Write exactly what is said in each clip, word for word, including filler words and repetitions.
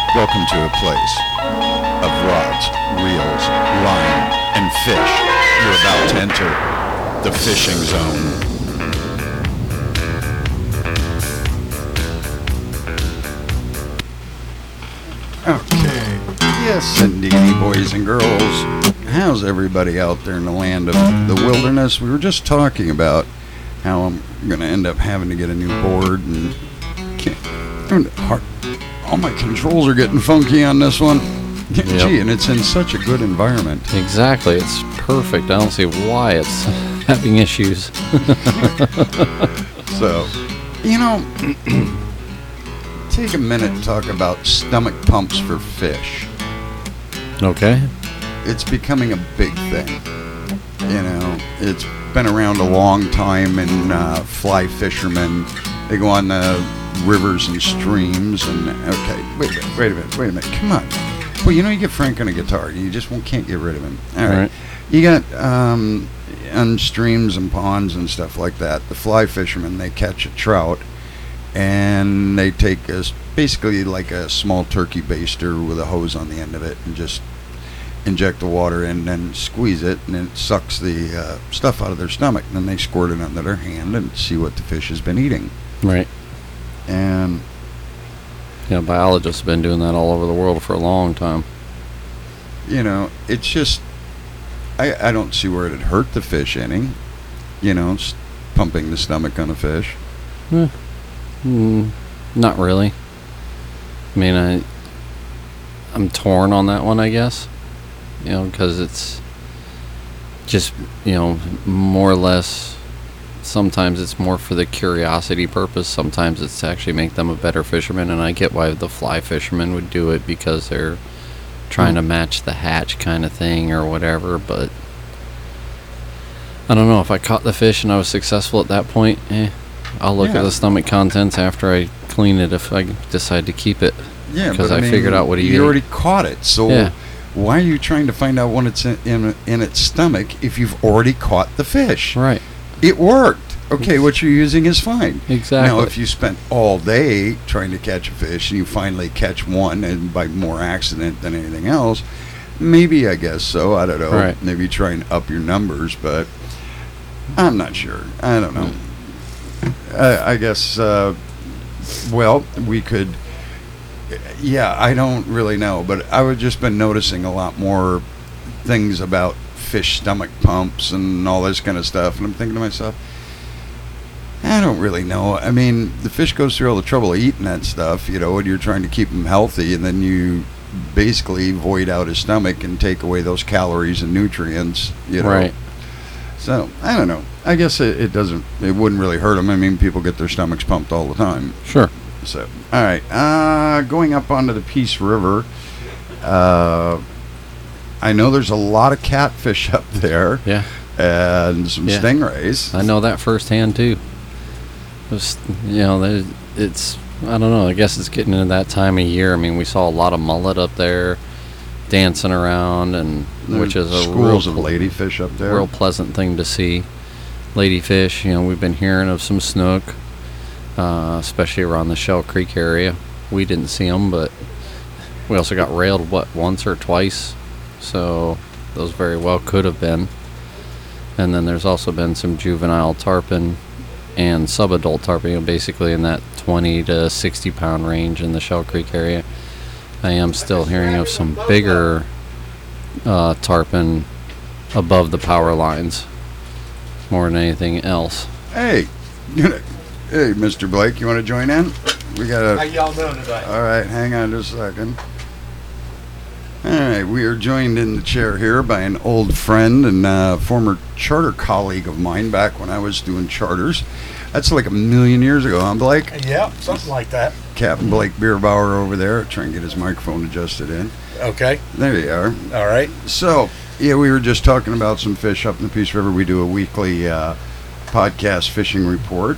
Welcome to a place of rods, reels, line, and fish. You're about to enter the fishing zone. Okay. Yes, indeedy, boys and girls. How's everybody out there in the land of the wilderness? We were just talking about how I'm going to end up having to get a new board and can't, hard, all my controls are getting funky on this one. Yep. Gee, and it's in such a good environment. Exactly. It's perfect. I don't see why it's having issues. So, you know, take a minute to talk about stomach pumps for fish. Okay. It's becoming a big thing. You know, it's been around a long time, and uh, fly fishermen, they go on the rivers and streams, and okay, wait, wait, wait a minute, wait a minute, come on. Well, you know, you get Frank on a guitar, you just won't, can't get rid of him. All right. right. You got um, on streams and ponds and stuff like that, the fly fishermen, they catch a trout, and they take a, basically like a small turkey baster with a hose on the end of it, and just inject the water in and then squeeze it, and it sucks the uh, stuff out of their stomach, and then they squirt it under their hand and see what the fish has been eating. Right. And yeah, biologists have been doing that all over the world for a long time. You know, it's just, I, I don't see where it'd hurt the fish any, you know, s- pumping the stomach on a fish. Eh, mm, not really. I mean, I, I'm torn on that one, I guess. You know, because it's just, you know, more or less, sometimes it's more for the curiosity purpose. Sometimes it's to actually make them a better fisherman. And I get why the fly fishermen would do it, because they're trying to match the hatch kind of thing or whatever. But I don't know, if I caught the fish and I was successful at that point, eh, I'll look Yeah. at the stomach contents after I clean it if I decide to keep it. Yeah, because but I, I mean, figured out what he you ate. already caught it, so Yeah. why are you trying to find out when it's in, in in its stomach if you've already caught the fish? Right. It worked. Okay, what you're using is fine. Exactly. Now, if you spent all day trying to catch a fish and you finally catch one, and by more accident than anything else, maybe, I guess so. I don't know. Right. Maybe try and up your numbers, but I'm not sure. I don't know. I, I guess, uh, well, we could, yeah, I don't really know, but I've just been noticing a lot more things about fish stomach pumps and all this kind of stuff, and I'm thinking to myself, I don't really know. I mean, the fish goes through all the trouble of eating that stuff, you know, and you're trying to keep him healthy, and then you basically void out his stomach and take away those calories and nutrients, you know. Right. So, I don't know. I guess it, it doesn't, it wouldn't really hurt them. I mean, people get their stomachs pumped all the time. Sure. So, all right. Uh, going up onto the Peace River, uh, I know there's a lot of catfish up there. Yeah. And some Yeah. stingrays. I know that firsthand too. Just, you know, there- it's, I don't know, I guess it's getting into that time of year. I mean, we saw a lot of mullet up there dancing around, and which is a schools real, of ladyfish up there. real pleasant thing to see. Ladyfish, you know, we've been hearing of some snook, uh, especially around the Shell Creek area. We didn't see them, but we also got railed, what, once or twice? So those very well could have been. And then there's also been some juvenile tarpon and subadult tarpon, you know, basically in that twenty to sixty pound range in the Shell Creek area. I am still hearing of some bigger uh, tarpon above the power lines more than anything else. Hey, hey, Mister Blake, you want to join in? We got How a. y'all doing today? All right, hang on just a second. All right, we are joined in the chair here by an old friend and uh, former charter colleague of mine back when I was doing charters. That's like a million years ago, huh, Blake? Yeah, something like that. Captain Blake Bierbauer over there, trying to get his microphone adjusted in. Okay. There you are. All right. So, yeah, we were just talking about some fish up in the Peace River. We do a weekly uh, podcast fishing report,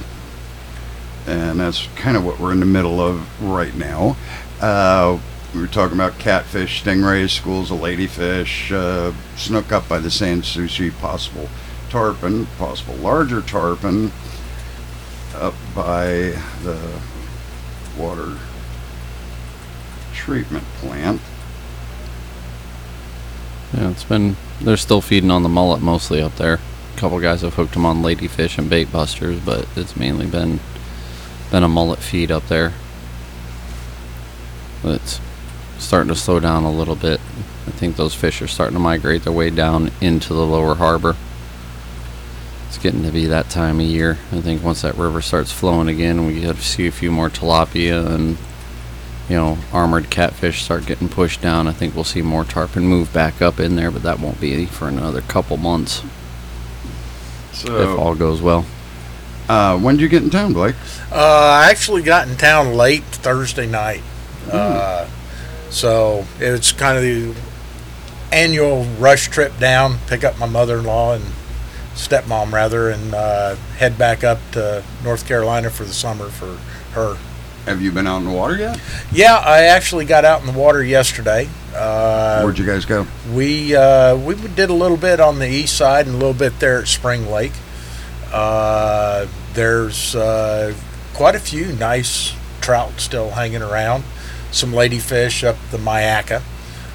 and that's kind of what we're in the middle of right now. Uh, we were talking about catfish, stingrays, schools of ladyfish, uh, snook up by the Sans Souci, possible tarpon, possible larger tarpon up by the water treatment plant. Yeah, it's been, they're still feeding on the mullet mostly up there. A couple guys have hooked them on ladyfish and bait busters, but it's mainly been been a mullet feed up there. But it's starting to slow down a little bit. I think those fish are starting to migrate their way down into the lower harbor. It's getting to be that time of year. I think once that river starts flowing again, we get to see a few more tilapia and, you know, armored catfish start getting pushed down. I think we'll see more tarpon move back up in there, but that won't be for another couple months So, if all goes well. uh, when did you get in town, Blake? Uh, I actually got in town late Thursday night. Uh, so it was kind of the annual rush trip down, pick up my mother-in-law and stepmom, rather, and uh, head back up to North Carolina for the summer for her. Have you been out in the water yet? Yeah, I actually got out in the water yesterday. Uh, Where'd you guys go? We uh, we did a little bit on the east side and a little bit there at Spring Lake. Uh, there's uh, quite a few nice trout still hanging around. Some ladyfish up the Myakka.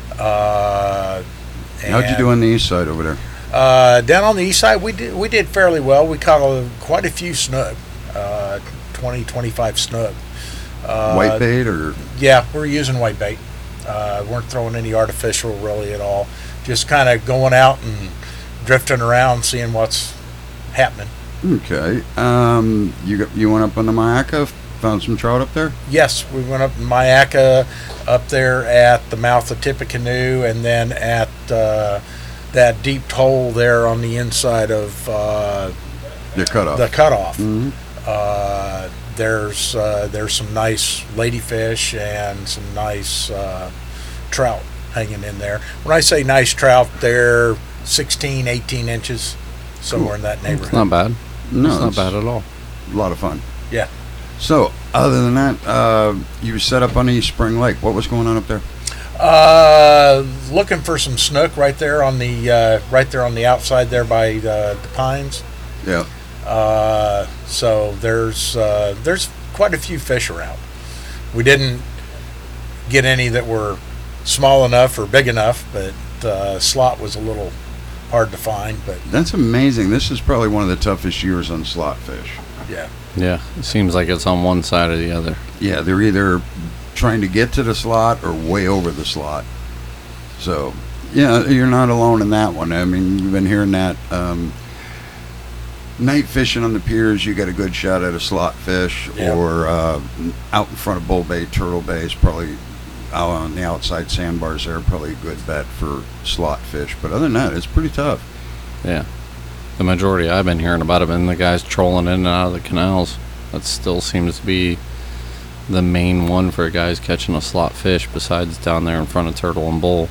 Uh, How'd you and, do on the east side over there? Uh, down on the east side, we did we did fairly well. We caught a, quite a few snook, uh, twenty, twenty-five snook. Uh, White bait or? Yeah, we're using white bait. Uh, weren't throwing any artificial really at all. Just kind of going out and drifting around, seeing what's happening. Okay. Um, you got, you went up on the Myakka, found some trout up there? Yes, we went up in Myakka, up there at the mouth of Tippecanoe, and then at uh, that deep hole there on the inside of uh, The cutoff. the cutoff. Mhm. Uh, there's uh, there's some nice ladyfish and some nice uh, trout hanging in there. When I say nice trout, they're sixteen, eighteen inches, somewhere in that It's neighborhood. not bad. No, it's not bad at all. A lot of fun. Yeah. So, other than that, uh, you set up on East Spring Lake. What was going on up there? Uh, looking for some snook right there on the uh, right there on the outside there by uh, the pines. Yeah. Uh, so there's uh, there's quite a few fish around. We didn't get any that were small enough or big enough, but uh, slot was a little hard to find. But That's amazing. This is probably one of the toughest years on slot fish. yeah, Yeah, it seems like it's on one side or the other. Yeah, they're either trying to get to the slot or way over the slot. So, yeah, you're not alone in that one. I mean, you've been hearing that. Um, night fishing on the piers, you get a good shot at a slot fish, Yeah. or uh, out in front of Bull Bay, Turtle Bay is probably out on the outside sandbars there, probably a good bet for slot fish. But other than that, it's pretty tough. Yeah. The majority I've been hearing about have been the guys trolling in and out of the canals. That still seems to be the main one for guys catching a slot fish, besides down there in front of Turtle and Bull.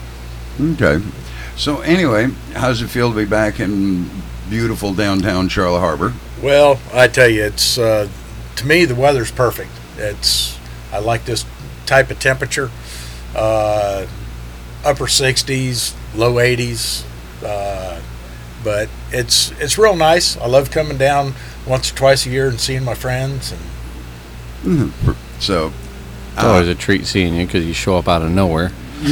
Okay. So anyway, how's it feel to be back in beautiful downtown Charlotte Harbor? well, I tell you, it's uh, to me the weather's perfect. It's I like this type of temperature, uh, upper sixties, low eighties. Uh, but it's it's real nice. I love coming down once or twice a year and seeing my friends. And Mhm. So, It's always a treat seeing you because you show up out of nowhere.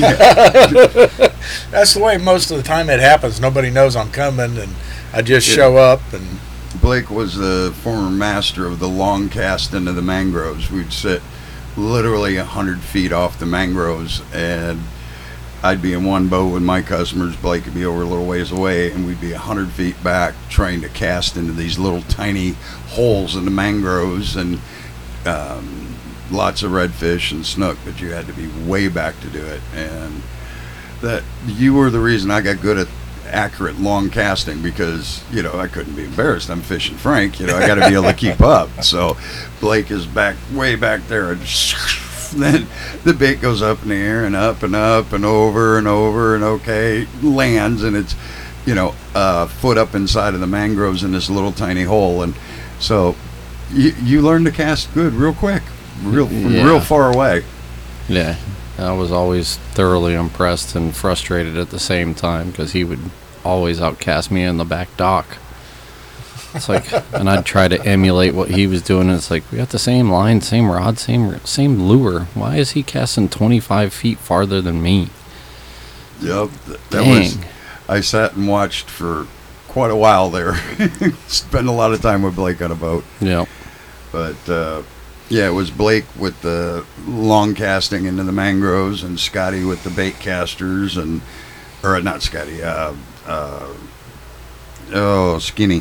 that's the way most of the time it happens. Nobody knows I'm coming, and I just Yeah. show up. And Blake was the former master of the long cast into the mangroves. We'd sit literally a hundred feet off the mangroves, and I'd be in one boat with my customers. Blake would be over a little ways away, and we'd be a hundred feet back trying to cast into these little tiny holes in the mangroves, and um, lots of redfish and snook. But you had to be way back to do it, and that you were the reason I got good at accurate long casting, because you know I couldn't be embarrassed. I'm fishing Frank, you know I got to be able to keep up. So Blake is back way back there, and then the bait goes up in the air and up and up and over and over, and okay, lands, and it's you know a foot up inside of the mangroves in this little tiny hole. And so you, you learn to cast good real quick, real from Yeah. real far away. Yeah. I was always thoroughly impressed and frustrated at the same time because he would always outcast me in the back dock. It's like, and I'd try to emulate what he was doing. And it's like, we got the same line, same rod, same same lure. Why is he casting twenty-five feet farther than me? Yep. th- That Dang. was. I sat and watched for quite a while there. Spent a lot of time with Blake on a boat. Yeah. But uh, yeah, it was Blake with the long casting into the mangroves, and Scotty with the bait casters, and or not Scotty. Uh, uh, oh, Skinny.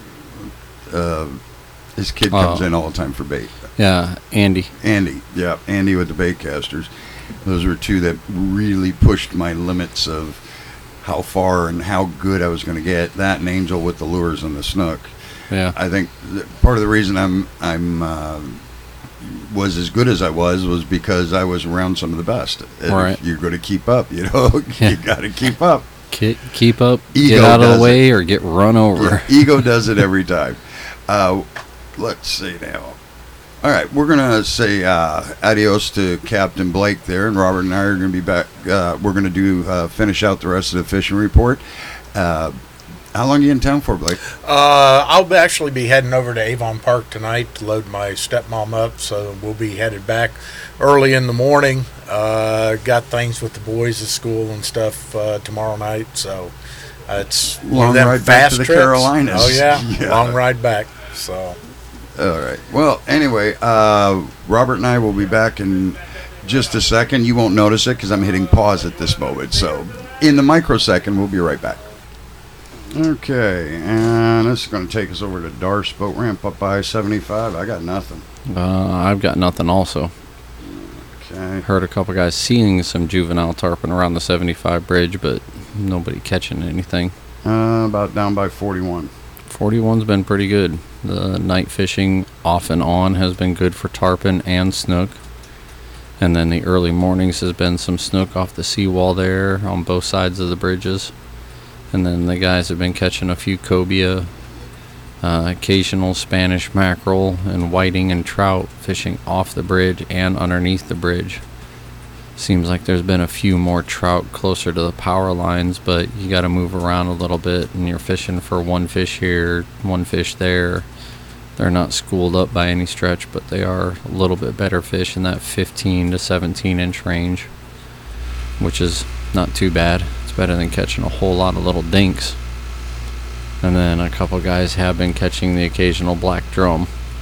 Uh, his kid comes Oh. in all the time for bait. Yeah, Andy. Andy, yeah, Andy with the bait casters. Those were two that really pushed my limits of how far and how good I was going to get. That and Angel with the lures and the snook. Yeah. I think th- part of the reason I'm I'm uh, was as good as I was was because I was around some of the best. And Right. if you're going to keep up, you know, Yeah. you got to keep up. Keep, keep up, Ego get out of does the way, or get run over. Yeah, ego does it every time. Uh, let's see now. All right, we're gonna say uh, adios to Captain Blake there, and Robert and I are gonna be back. Uh, we're gonna do uh, finish out the rest of the fishing report. Uh, how long are you in town for, Blake? Uh, I'll be- actually be heading over to Avon Park tonight to load my stepmom up, so we'll be headed back early in the morning. Uh, got things with the boys at school and stuff uh, tomorrow night, so uh, it's one Long of them ride back fast to the trips. Carolinas. Oh yeah, Yeah. long ride back. So All right. Well, anyway, uh, Robert and I will be back in just a second. You won't notice it because I'm hitting pause at this moment. So, in the microsecond, we'll be right back. Okay, and this is going to take us over to Darce Boat Ramp up by seventy-five. I got nothing. Uh, I've got nothing also. Okay. Heard a couple guys seeing some juvenile tarpon around the seventy-five bridge, but nobody catching anything. Uh, about down by forty-one. forty-one's been pretty good. The night fishing off and on has been good for tarpon and snook. And then the early mornings has been some snook off the seawall there on both sides of the bridges. And then the guys have been catching a few cobia, uh, occasional Spanish mackerel, and whiting and trout fishing off the bridge and underneath the bridge. Seems like there's been a few more trout closer to the power lines, but you got to move around a little bit, and you're fishing for one fish here, one fish there. They're not schooled up by any stretch, but they are a little bit better fish in that fifteen to seventeen inch range, which is not too bad. It's better than catching a whole lot of little dinks. And then a couple guys have been catching the occasional black drum.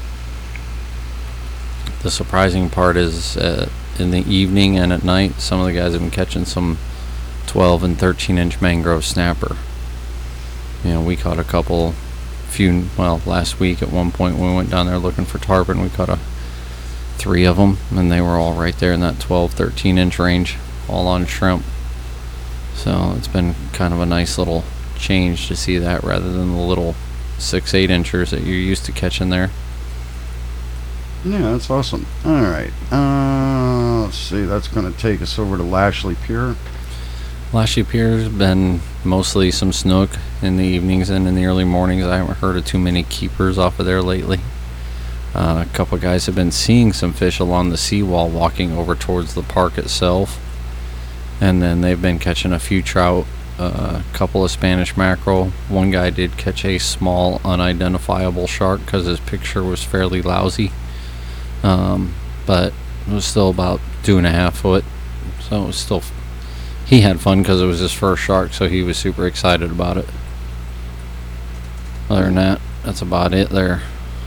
The surprising part is uh, in the evening and at night, some of the guys have been catching some twelve and thirteen inch mangrove snapper. You know, we caught a couple, few, well, last week at one point when we went down there looking for tarpon, we caught a three of them, and they were all right there in that twelve, thirteen inch range, all on shrimp. So it's been kind of a nice little change to see that rather than the little six, eight inchers that you're used to catching there. Yeah, that's awesome. All right. Uh, let's see. That's going to take us over to Lashley Pier. Lashley Pier's been mostly some snook in the evenings and in the early mornings. I haven't heard of too many keepers off of there lately. Uh, a couple guys have been seeing some fish along the seawall walking over towards the park itself. And then they've been catching a few trout, uh, a couple of Spanish mackerel. One guy did catch a small unidentifiable shark because his picture was fairly lousy. Um, but it was still about two and a half foot. So it was still... He had fun because it was his first shark, so he was super excited about it. Other than that, that's about it there.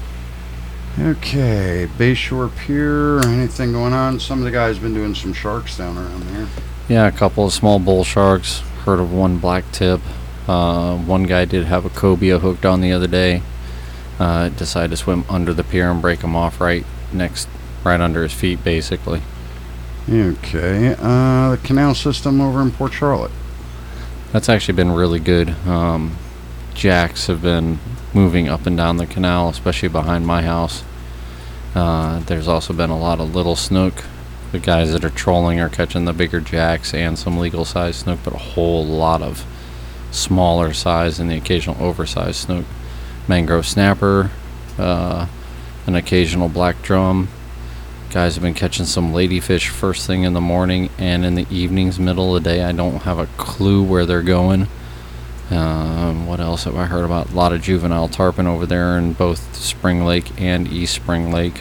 Okay, Bayshore Pier. Anything going on? Some of the guys been doing some sharks down around there. Yeah, a couple of small bull sharks. Heard of one black tip. Uh, one guy did have a cobia hooked on the other day. Uh, decided to swim under the pier and break him off right next, right under his feet, basically. Okay, uh, the canal system over in Port Charlotte. That's actually been really good. Um, jacks have been moving up and down the canal, especially behind my house. Uh, there's also been a lot of little snook. The guys that are trolling are catching the bigger jacks and some legal size snook, but a whole lot of smaller size and the occasional oversized snook. Mangrove snapper, uh, an occasional black drum. Guys have been catching some ladyfish first thing in the morning and in the evenings, middle of the day. I don't have a clue where they're going. Um, what else have I heard about? A lot of juvenile tarpon over there in both Spring Lake and East Spring Lake.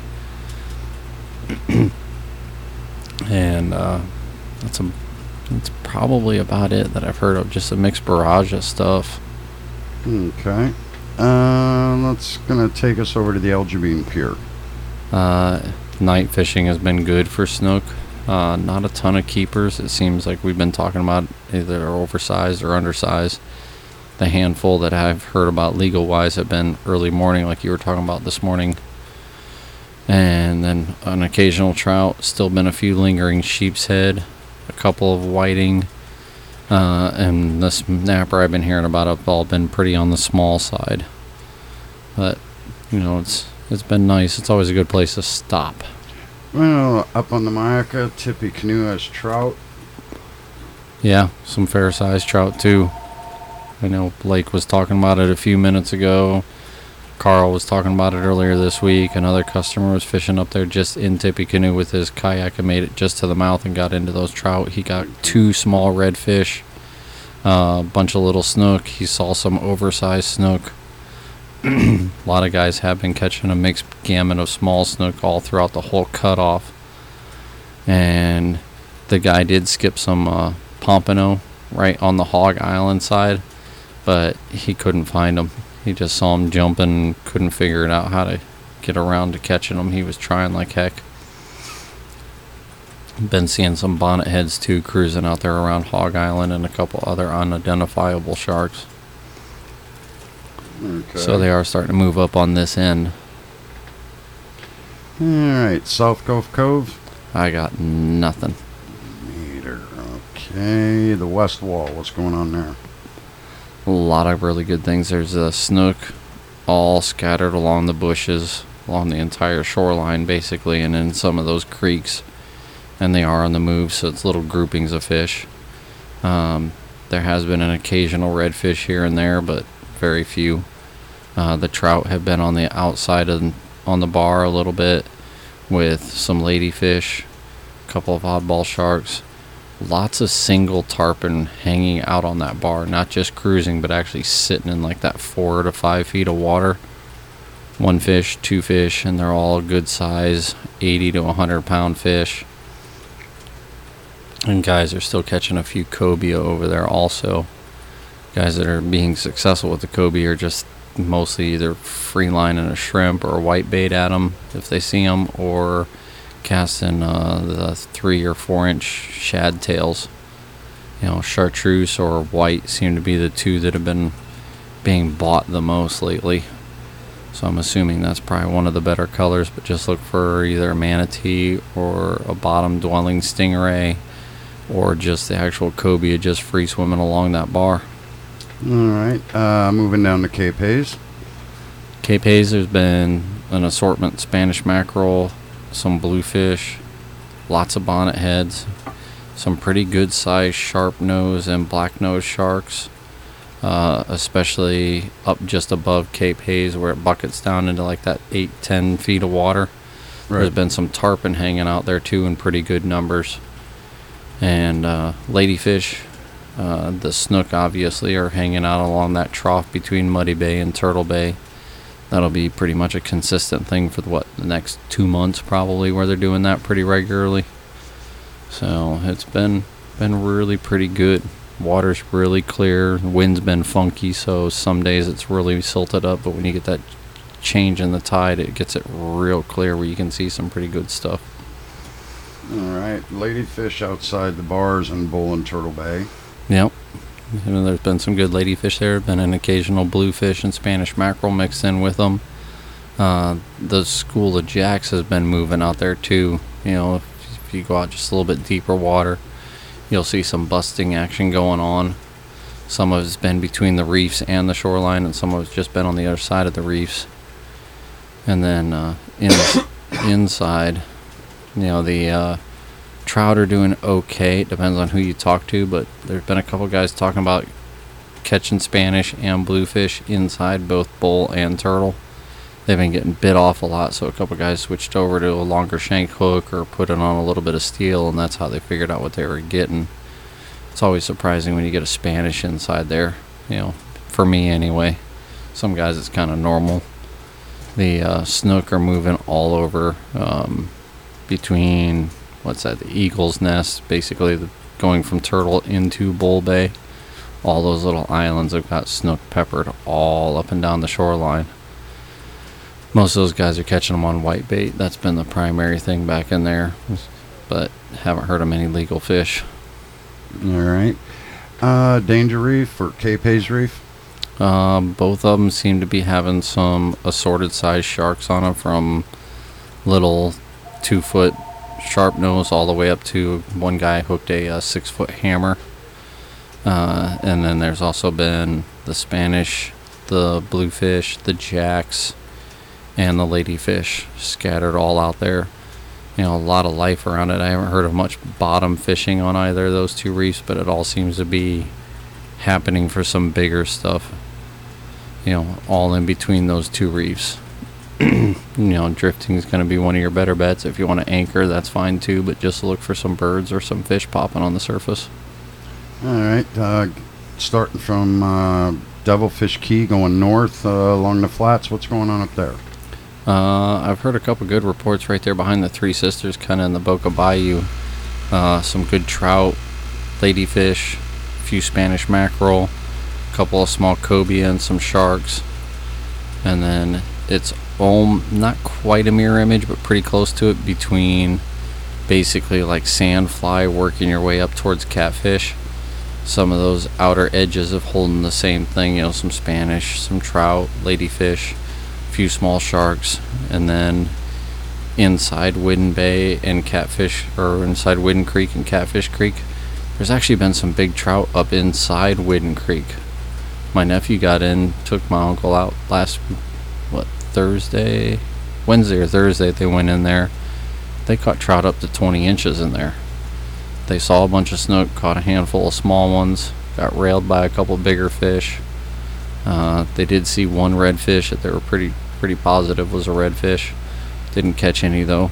And uh, that's a that's probably about it that I've heard of. Just a mixed barrage of stuff. Okay. Uh, that's gonna take us over to the Algebine Pier. Uh, night fishing has been good for snook. Uh, not a ton of keepers. It seems like we've been talking about either oversized or undersized. The handful that I've heard about legal wise have been early morning, like you were talking about this morning. And then an occasional trout. Still been a few lingering sheep's head, a couple of whiting, uh, and the snapper I've been hearing about have all been pretty on the small side. But you know, it's it's been nice. It's always a good place to stop. Well, up on the Myakka, Tippy Canoe has trout. Yeah, some fair sized trout too. I know Blake was talking about it a few minutes ago. Carl was talking about it earlier this week. Another customer was fishing up there just in Tippy Canoe with his kayak and made it just to the mouth and got into those trout. He got two small redfish, uh, a bunch of little snook. He saw some oversized snook. A lot of guys have been catching a mixed gamut of small snook all throughout the whole cutoff. And the guy did skip some uh, pompano right on the Hog Island side, but he couldn't find them. He just saw him jumping and couldn't figure it out how to get around to catching them. He was trying like heck. Been seeing some bonnet heads too cruising out there around Hog Island and a couple other unidentifiable sharks. Okay. So they are starting to move up on this end. All right, South Gulf Cove. I got nothing. Meter. Okay, the West Wall. What's going on there? A lot of really good things. There's a snook all scattered along the bushes, along the entire shoreline basically, and in some of those creeks. And they are on the move, so it's little groupings of fish. Um, there has been an occasional redfish here and there, but very few. Uh, the trout have been on the outside of on the bar a little bit with some ladyfish, a couple of oddball sharks. Lots of single tarpon hanging out on that bar, not just cruising, but actually sitting in like that four to five feet of water. One fish, two fish, and they're all good size, eighty to one hundred pound fish. And guys are still catching a few cobia over there also. Guys that are being successful with the cobia are just mostly either free lining a shrimp or a white bait at them if they see them, or casting uh, the three or four inch shad tails. You know, chartreuse or white seem to be the two that have been being bought the most lately. So I'm assuming that's probably one of the better colors, but just look for either a manatee or a bottom dwelling stingray, or just the actual cobia just free swimming along that bar. All right, uh, moving down to Cape Hayes. Cape Hayes, there's been an assortment: Spanish mackerel, some bluefish, lots of bonnet heads, some pretty good sized sharp nose and black nose sharks, uh, especially up just above Cape Hayes where it buckets down into like that eight, ten feet of water. Right. There's been some tarpon hanging out there too in pretty good numbers. And uh, ladyfish, uh, the snook obviously are hanging out along that trough between Muddy Bay and Turtle Bay. That'll be pretty much a consistent thing for what, the next two months probably, where they're doing that pretty regularly. So it's been been really pretty good. Water's really clear. Wind's been funky, so some days it's really silted up, but when you get that change in the tide, it gets it real clear where you can see some pretty good stuff. All right, ladyfish outside the bars in Bull and Turtle Bay. Yep. You know, there's been some good ladyfish there. Been an occasional bluefish and Spanish mackerel mixed in with them. Uh, the school of jacks has been moving out there too. You know, if, if you go out just a little bit deeper water, you'll see some busting action going on. Some of it's been between the reefs and the shoreline, and some of it's just been on the other side of the reefs. And then uh, in, inside, you know, the uh, trout are doing okay. It depends on who you talk to, but there's been a couple guys talking about catching Spanish and bluefish inside both bull and turtle. They've been getting bit off a lot, so a couple guys switched over to a longer shank hook or put it on a little bit of steel, and that's how they figured out what they were getting. It's always surprising when you get a Spanish inside there. You know, for me anyway. Some guys it's kind of normal. The uh, snook are moving all over um, between, what's that, the Eagle's Nest, basically the, going from Turtle into Bull Bay. All those little islands have got snook peppered all up and down the shoreline. Most of those guys are catching them on white bait. That's been the primary thing back in there, but haven't heard of many legal fish. All right. Uh, Danger Reef or Cape Hayes Reef? Um, both of them seem to be having some assorted size sharks on them, from little two foot sharp nose all the way up to one guy hooked a, uh six foot hammer. Uh, and then there's also been the Spanish, the bluefish, the jacks, and the ladyfish scattered all out there. You know, a lot of life around it. I haven't heard of much bottom fishing on either of those two reefs, but it all seems to be happening for some bigger stuff. You know, all in between those two reefs. You know, drifting is going to be one of your better bets. If you want to anchor, that's fine too, but just look for some birds or some fish popping on the surface. All right. Uh, starting from uh, Devilfish Key, going north uh, along the flats. What's going on up there? Uh, I've heard a couple good reports right there behind the Three Sisters, kind of in the Boca Bayou. Uh, some good trout, ladyfish, a few Spanish mackerel, a couple of small cobia and some sharks. And then it's um, not quite a mirror image, but pretty close to it, between basically like sand fly working your way up towards catfish. Some of those outer edges of holding the same thing, you know, some Spanish, some trout, ladyfish, a few small sharks, and then inside Whidden Bay and Catfish, or inside Whidden Creek and Catfish Creek, there's actually been some big trout up inside Whidden Creek. My nephew got in, took my uncle out last, what, Thursday? Wednesday or Thursday they went in there. They caught trout up to twenty inches in there. They saw a bunch of snook, caught a handful of small ones, got railed by a couple bigger fish. Uh, they did see one redfish that they were pretty pretty positive was a redfish. Didn't catch any though.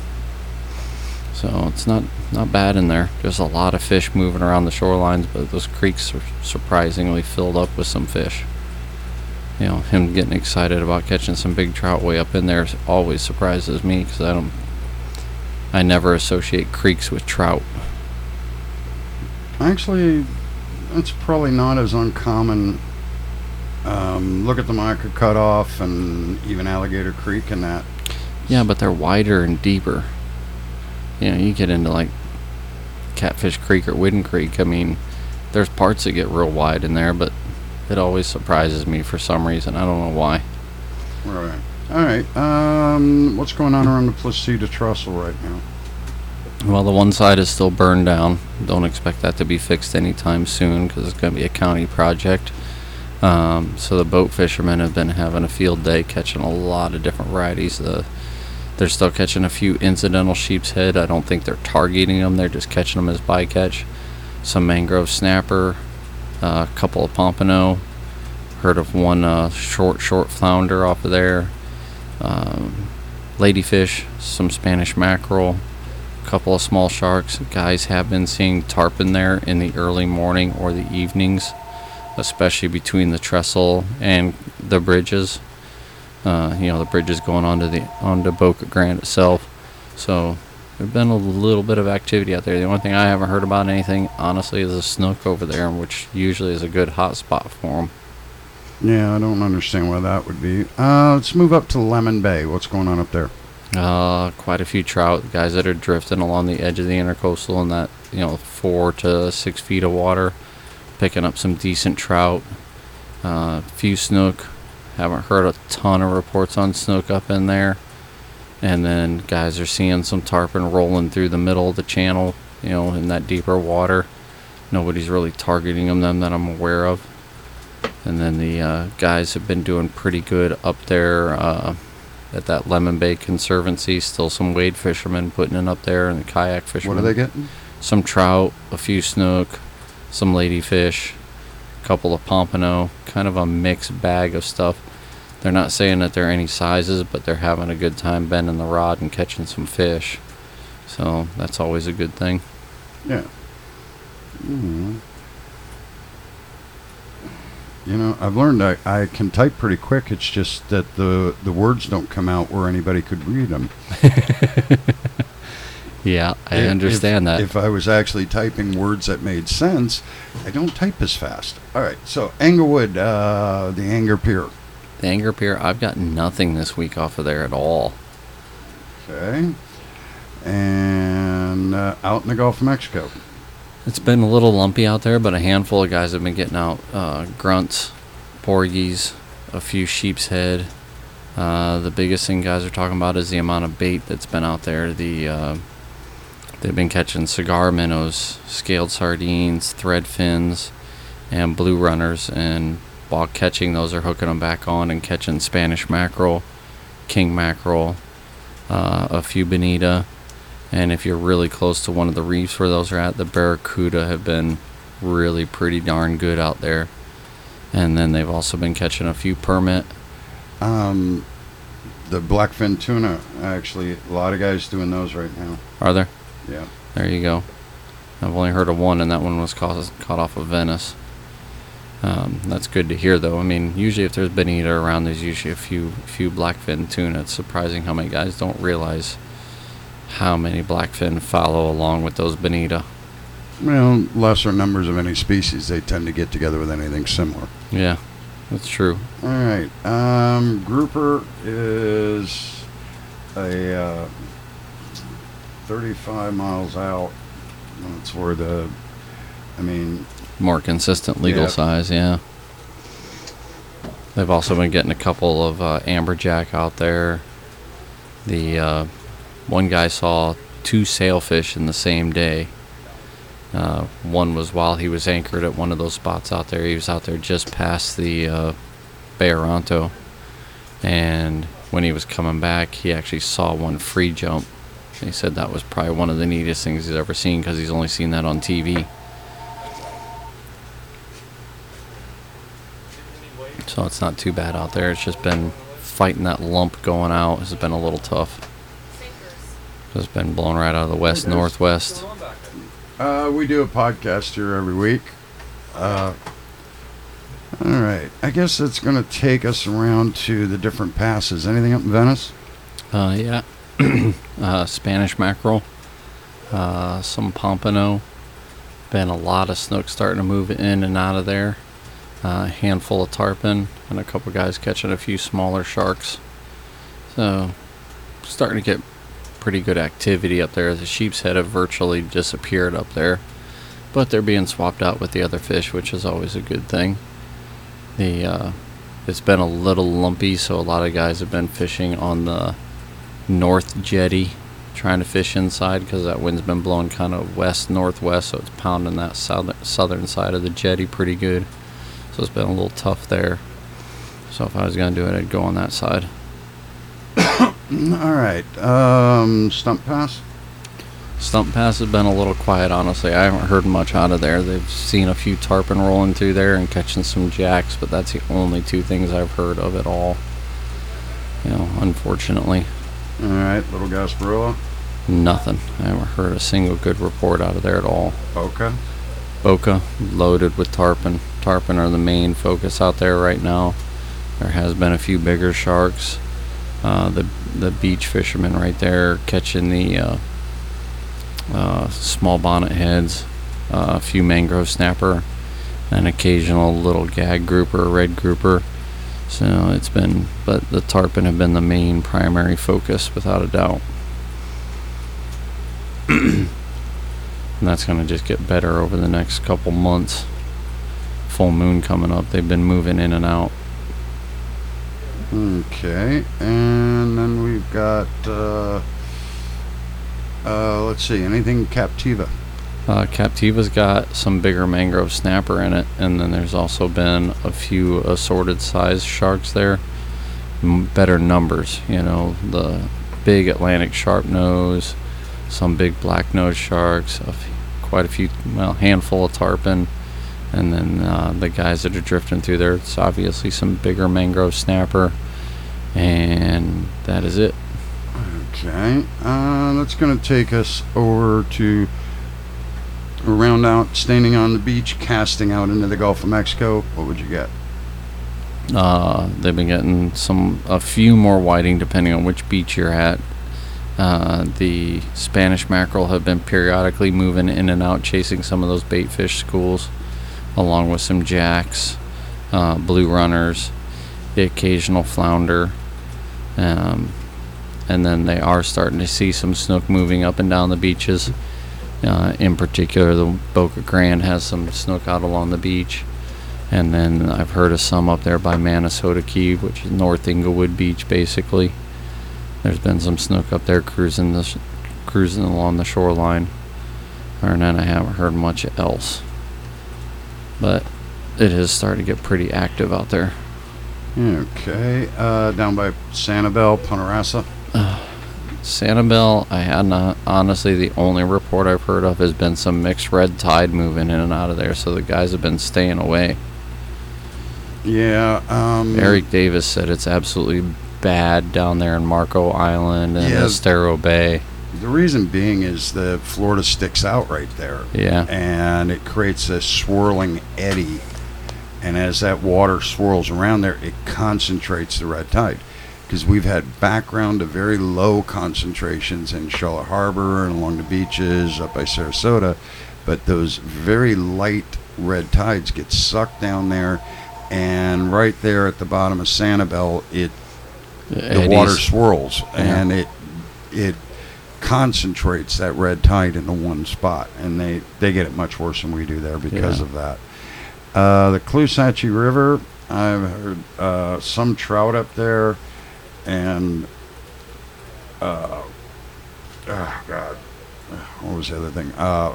So it's not not bad in there. There's a lot of fish moving around the shorelines, but those creeks are surprisingly filled up with some fish. You know, him getting excited about catching some big trout way up in there always surprises me, because I don't, I never associate creeks with trout. Actually, it's probably not as uncommon. Um, look at the Mica Cutoff and even Alligator Creek and that. Yeah, but they're wider and deeper. You know, you get into like Catfish Creek or Whidden Creek. I mean, there's parts that get real wide in there, but it always surprises me for some reason. I don't know why. Right. All right. Um, what's going on around the Placida Trestle right now? Well, the one side is still burned down. Don't expect that to be fixed anytime soon, because it's going to be a county project. Um, so the boat fishermen have been having a field day catching a lot of different varieties. The, they're still catching a few incidental sheep's head. I don't think they're targeting them. They're just catching them as bycatch. Some mangrove snapper, uh, a couple of pompano. Heard of one uh, short, short flounder off of there. Um, ladyfish, some Spanish mackerel, a couple of small sharks. Guys have been seeing tarpon there in the early morning or the evenings, especially between the trestle and the bridges. Uh, you know, the bridges going onto the onto Boca Grande itself. So there's been a little bit of activity out there. The only thing I haven't heard about anything, honestly, is a snook over there, which usually is a good hot spot for them. Yeah, I don't understand why that would be. Uh, let's move up to Lemon Bay. What's going on up there? Uh, quite a few trout, guys that are drifting along the edge of the intercoastal in that, you know, four to six feet of water, picking up some decent trout. A uh, few snook. Haven't heard a ton of reports on snook up in there. And then guys are seeing some tarpon rolling through the middle of the channel, you know, in that deeper water. Nobody's really targeting them, them that I'm aware of. And then the uh, guys have been doing pretty good up there uh, at that Lemon Bay Conservancy. Still some wade fishermen putting it up there, and the kayak fishermen. What are they getting? Some trout, a few snook, some ladyfish, a couple of pompano, kind of a mixed bag of stuff. They're not saying that they're any sizes, but they're having a good time bending the rod and catching some fish. So that's always a good thing. Yeah. Mm-hmm. You know, I've learned I, I can type pretty quick. It's just that the the words don't come out where anybody could read them. Yeah, I If- understand if, that. If I was actually typing words that made sense, I don't type as fast. All right, so Englewood, uh, the Anger Pier. The Anger Pier, I've got nothing this week off of there at all. Okay. And uh, out in the Gulf of Mexico. It's been a little lumpy out there, but a handful of guys have been getting out uh, grunts, porgies, a few sheep's head. Uh, the biggest thing guys are talking about is the amount of bait that's been out there. The uh, they've been catching cigar minnows, scaled sardines, thread fins, and blue runners. And while catching those, they're hooking them back on and catching Spanish mackerel, king mackerel, uh, a few bonita. And if you're really close to one of the reefs where those are at, the barracuda have been really pretty darn good out there. And then they've also been catching a few permit. Um, the blackfin tuna, actually, a lot of guys doing those right now. Are there? Yeah. There you go. I've only heard of one, and that one was caught, caught off of Venice. Um, that's good to hear, though. I mean, usually if there's bonita around, there's usually a few few blackfin tuna. It's surprising how many guys don't realize how many blackfin follow along with those bonita. Well, lesser numbers of any species, they tend to get together with anything similar. Yeah, that's true. All right. Um, grouper is a uh, thirty-five miles out. That's where the, I mean, More consistent legal Yeah. size, yeah. They've also been getting a couple of uh, amberjack out there. The uh, one guy saw two sailfish in the same day. Uh, one was while he was anchored at one of those spots out there. He was out there just past the uh, Bay Aranto. And when he was coming back, he actually saw one free jump. He said that was probably one of the neatest things he's ever seen because he's only seen that on T V. So it's not too bad out there. It's just been fighting that lump going out has been a little tough. It's been blowing right out of the west northwest. uh, we do a podcast here every week. Uh, all right. I guess that's going to take us around to the different passes. Anything up in Venice? Uh, yeah, uh, Spanish mackerel, uh, some pompano. Been a lot of snook starting to move in and out of there. Uh, a handful of tarpon and a couple guys catching a few smaller sharks. So starting to get pretty good activity up there. The sheep's head have virtually disappeared up there, but they're being swapped out with the other fish, which is always a good thing. The uh, it's been a little lumpy, so a lot of guys have been fishing on the north jetty, trying to fish inside because that wind's been blowing kind of west northwest, so it's pounding that southern southern side of the jetty pretty good. So it's been a little tough there. So if I was gonna do it, I'd go on that side. All right. Um, Stump Pass? Stump Pass has been a little quiet, honestly. I haven't heard much out of there. They've seen a few tarpon rolling through there and catching some jacks, but that's the only two things I've heard of at all. You know, unfortunately, All right. Little Gasparilla? nothing. I haven't heard a single good report out of there at all. Okay. Boca, loaded with tarpon. Tarpon are the main focus out there right now. There has been a few bigger sharks. Uh, the the beach fishermen right there catching the uh, uh, small bonnet heads, uh, a few mangrove snapper, an occasional little gag grouper, red grouper. So it's been, but the tarpon have been the main primary focus without a doubt. And that's going to just get better over the next couple months. Full moon coming up. They've been moving in and out. Okay, and then we've got, uh, uh, let's see, anything Captiva? Uh, Captiva's got some bigger mangrove snapper in it, and then there's also been a few assorted size sharks there. M- better numbers, you know, the big Atlantic sharp nose, some big black nose sharks, a f- quite a few, well, handful of tarpon, and then uh, the guys that are drifting through there, it's obviously some bigger mangrove snapper, and that is it. Okay, uh, that's going to take us over to around out, standing on the beach, casting out into the Gulf of Mexico. What would you get? Uh, they've been getting some a few more whiting depending on which beach you're at. Uh, the Spanish mackerel have been periodically moving in and out, chasing some of those bait fish schools, along with some jacks, uh, blue runners, the occasional flounder. Um, and then they are starting to see some snook moving up and down the beaches. Uh, in particular, the Boca Grande has some snook out along the beach. And then I've heard of some up there by Manasota Key, which is North Inglewood Beach, basically. There's been some snook up there cruising the sh- cruising along the shoreline. And then I haven't heard much else. But it has started to get pretty active out there. Okay. Uh, down by Sanibel, Ponderosa. Sanibel, I had not. Honestly, the only report I've heard of has been some mixed red tide moving in and out of there, so the guys have been staying away. Yeah. Um, Eric Davis said it's absolutely bad down there in Marco Island and Yeah. Estero Bay. The reason being is that Florida sticks out right there. Yeah. And it creates a swirling eddy. And as that water swirls around there, it concentrates the red tide. Because we've had background to very low concentrations in Charlotte Harbor and along the beaches up by Sarasota. But those very light red tides get sucked down there. And right there at the bottom of Sanibel, it the water swirls. And it it concentrates that red tide into one spot. And they, they get it much worse than we do there because Yeah. of that. Uh, the Caloosahatchee River, I've heard uh, some trout up there, and uh, oh god, what was the other thing? Uh,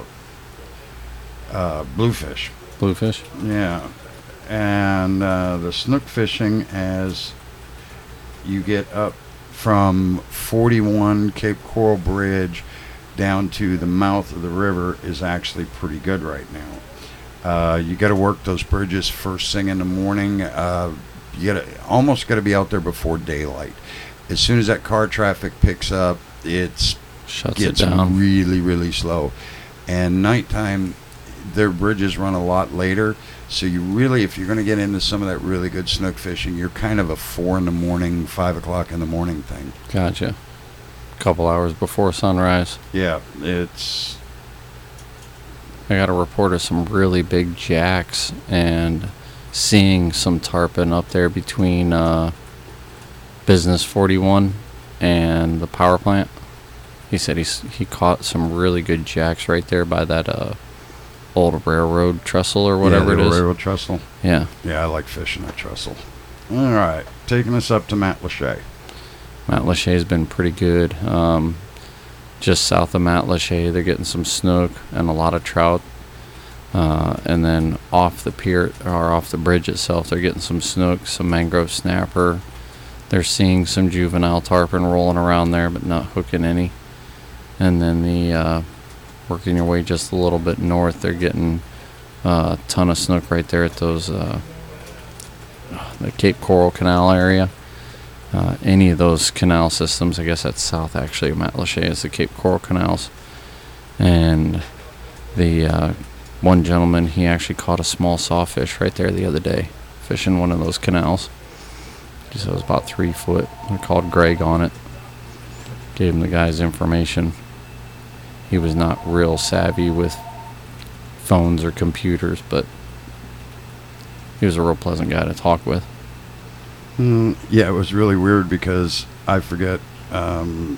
uh, bluefish. Bluefish? Yeah, and uh, the snook fishing as you get up from forty-one Cape Coral Bridge down to the mouth of the river is actually pretty good right now. Uh, you got to work those bridges first thing in the morning. Uh, you got to almost got to be out there before daylight. As soon as that car traffic picks up, it's Shuts gets it down. really, really slow. And nighttime, their bridges run a lot later. So you really, if you're going to get into some of that really good snook fishing, you're kind of a four in the morning, five o'clock in the morning thing. Gotcha. Couple hours before sunrise. Yeah, it's I got a report of some really big jacks and seeing some tarpon up there between uh, Business forty-one and the power plant. He said he's, he caught some really good jacks right there by that uh, old railroad trestle or whatever yeah, the it is. railroad trestle. Yeah. Yeah, I like fishing at trestle. All right, taking us up to Matt Lachey. Matt Lachey's been pretty good. Um, just south of Matt Lachey, they're getting some snook and a lot of trout. Uh, and then off the pier or off the bridge itself, they're getting some snook, some mangrove snapper. They're seeing some juvenile tarpon rolling around there, but not hooking any. And then the uh, working your way just a little bit north, they're getting uh, a ton of snook right there at those uh, the Cape Coral Canal area. Uh, any of those canal systems, I guess that's south actually of Matt Lachey, is the Cape Coral canals. And the uh, one gentleman, he actually caught a small sawfish right there the other day, fishing one of those canals. He said it was about three foot. I called Greg on it, gave him the guy's information. He was not real savvy with phones or computers, but he was a real pleasant guy to talk with. Mm, yeah, it was really weird because I forget um,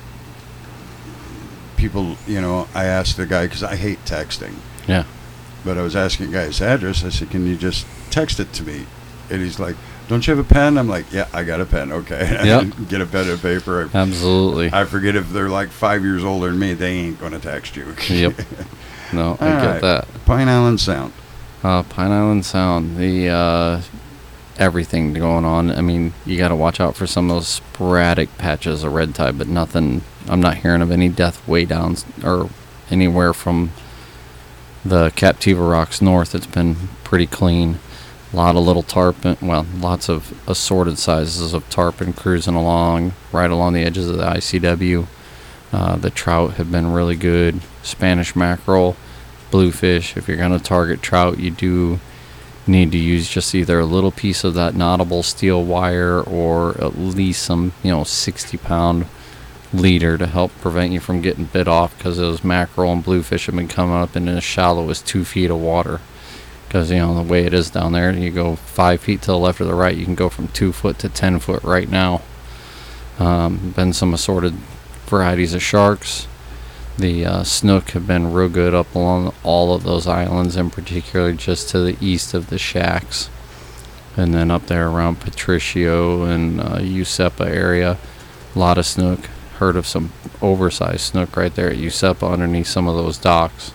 people, you know, I asked the guy, because I hate texting. Yeah. But I was asking the guy his address. I said, can you just text it to me? And he's like, don't you have a pen? I'm like, yeah, I got a pen. Okay. Yep. Get a pen and paper. I, Absolutely. I forget if they're like five years older than me, they ain't going to text you. Yep. No, I All get right. that. Pine Island Sound. Uh, Pine Island Sound, the uh, everything going on. I mean, you got to watch out for some of those sporadic patches of red tide, but nothing. I'm not hearing of any death way down or anywhere from the Captiva Rocks north. It's been pretty clean. A lot of little tarpon, well, lots of assorted sizes of tarpon cruising along, right along the edges of the I C W. Uh, the trout have been really good. Spanish mackerel, bluefish. If you're going to target trout, you do need to use just either a little piece of that knottable steel wire or at least some, you know, sixty pound leader to help prevent you from getting bit off, because those mackerel and bluefish have been coming up in as shallow as two feet of water. Because, you know, the way it is down there, you go five feet to the left or the right, you can go from two foot to ten foot right now. Um, been some assorted varieties of sharks. The uh, snook have been real good up along all of those islands, in particular just to the east of the shacks. And then up there around Patricio and uh, Usepa area, a lot of snook. Heard of some oversized snook right there at Usepa underneath some of those docks.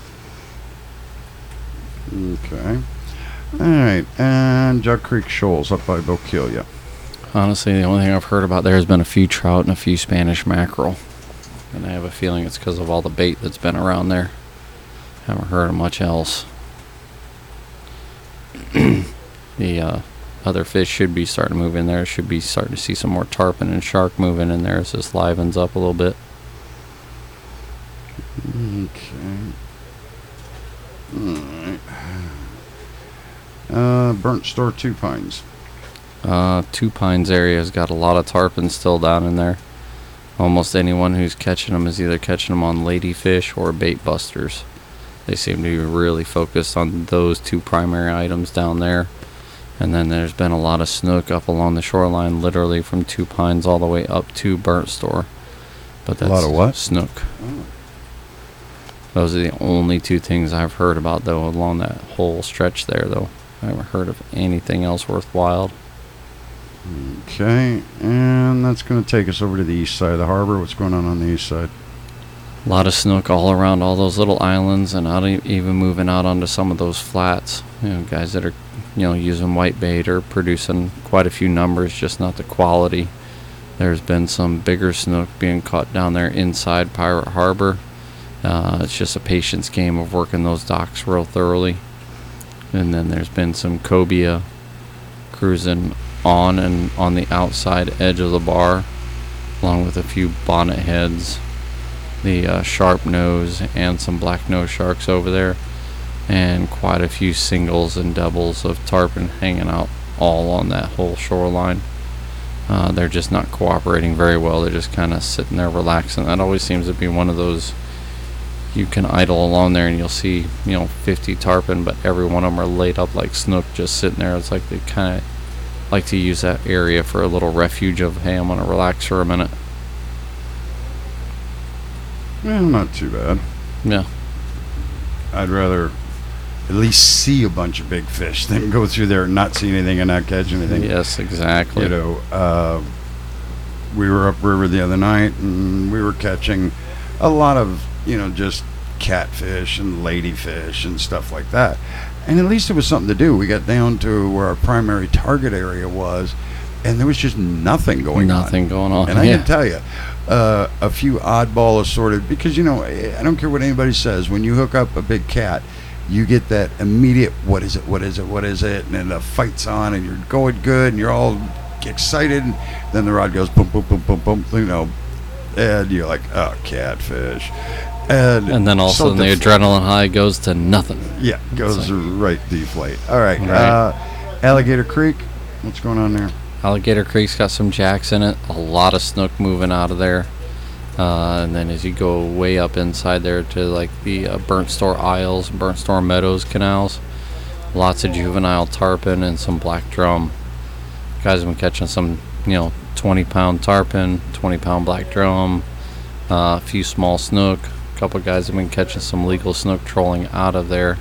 Okay. All right. And Jug Creek Shoals up by Bokeelia. Honestly, the only thing I've heard about there has been a few trout and a few Spanish mackerel. And I have a feeling it's because of all the bait that's been around there. Haven't heard of much else. The uh, other fish should be starting to move in there. Should be starting to see some more tarpon and shark moving in there as this livens up a little bit. Okay. Alright. Uh, Burnt Store Two Pines. Uh, Two Pines area has got a lot of tarpon still down in there. Almost anyone who's catching them is either catching them on ladyfish or bait busters. They seem to be really focused on those two primary items down there. And then there's been a lot of snook up along the shoreline, literally from Two Pines all the way up to Burnt Store. But that's A lot of what? Snook. Oh. Those are the only two things I've heard about, though, along that whole stretch there, though. I haven't heard of anything else worthwhile. Okay, and that's going to take us over to the east side of the harbor. What's going on on the east side? A lot of snook all around all those little islands, and out e- even moving out onto some of those flats. You know, guys that are, you know, using white bait are producing quite a few numbers, just not the quality. There's been some bigger snook being caught down there inside Pirate Harbor. Uh, it's just a patience game of working those docks real thoroughly. And then there's been some cobia cruising on and on the outside edge of the bar, along with a few bonnet heads, the uh, sharp nose, and some black nose sharks over there, and quite a few singles and doubles of tarpon hanging out all on that whole shoreline. Uh, they're just not cooperating very well. They're just kind of sitting there relaxing. That always seems to be one of those, you can idle along there and you'll see, you know, fifty tarpon, but every one of them are laid up like snook, just sitting there. It's like they kind of like to use that area for a little refuge of, hey, I'm going to relax for a minute. Well, not too bad. Yeah. I'd rather at least see a bunch of big fish than go through there and not see anything and not catch anything. Yes, exactly. You know, uh, we were upriver the other night and we were catching a lot of, you know, just catfish and ladyfish and stuff like that. And at least it was something to do. We got down to where our primary target area was, and there was just nothing going Nothing on. going on. And I yeah. can tell you, uh, a few oddball assorted, because, you know, I don't care what anybody says, when you hook up a big cat, you get that immediate, what is it, what is it, what is it, and then the fight's on, and you're going good, and you're all excited, and then the rod goes boom, boom, boom, boom, boom, you know, and you're like, oh, catfish. And, And then all of a so sudden the def- adrenaline high goes to nothing. Yeah, goes like- right deflate. All right, Right. Uh, Alligator Creek, what's going on there? Alligator Creek's got some jacks in it. A lot of snook moving out of there. Uh, and then as you go way up inside there to like the uh, Burnt Store Isles, Burnt Store Meadows canals, lots of juvenile tarpon and some black drum. Guys have been catching some, you know, twenty pound tarpon, twenty pound black drum, uh, a few small snook. A couple guys have been catching some legal snook trolling out of there.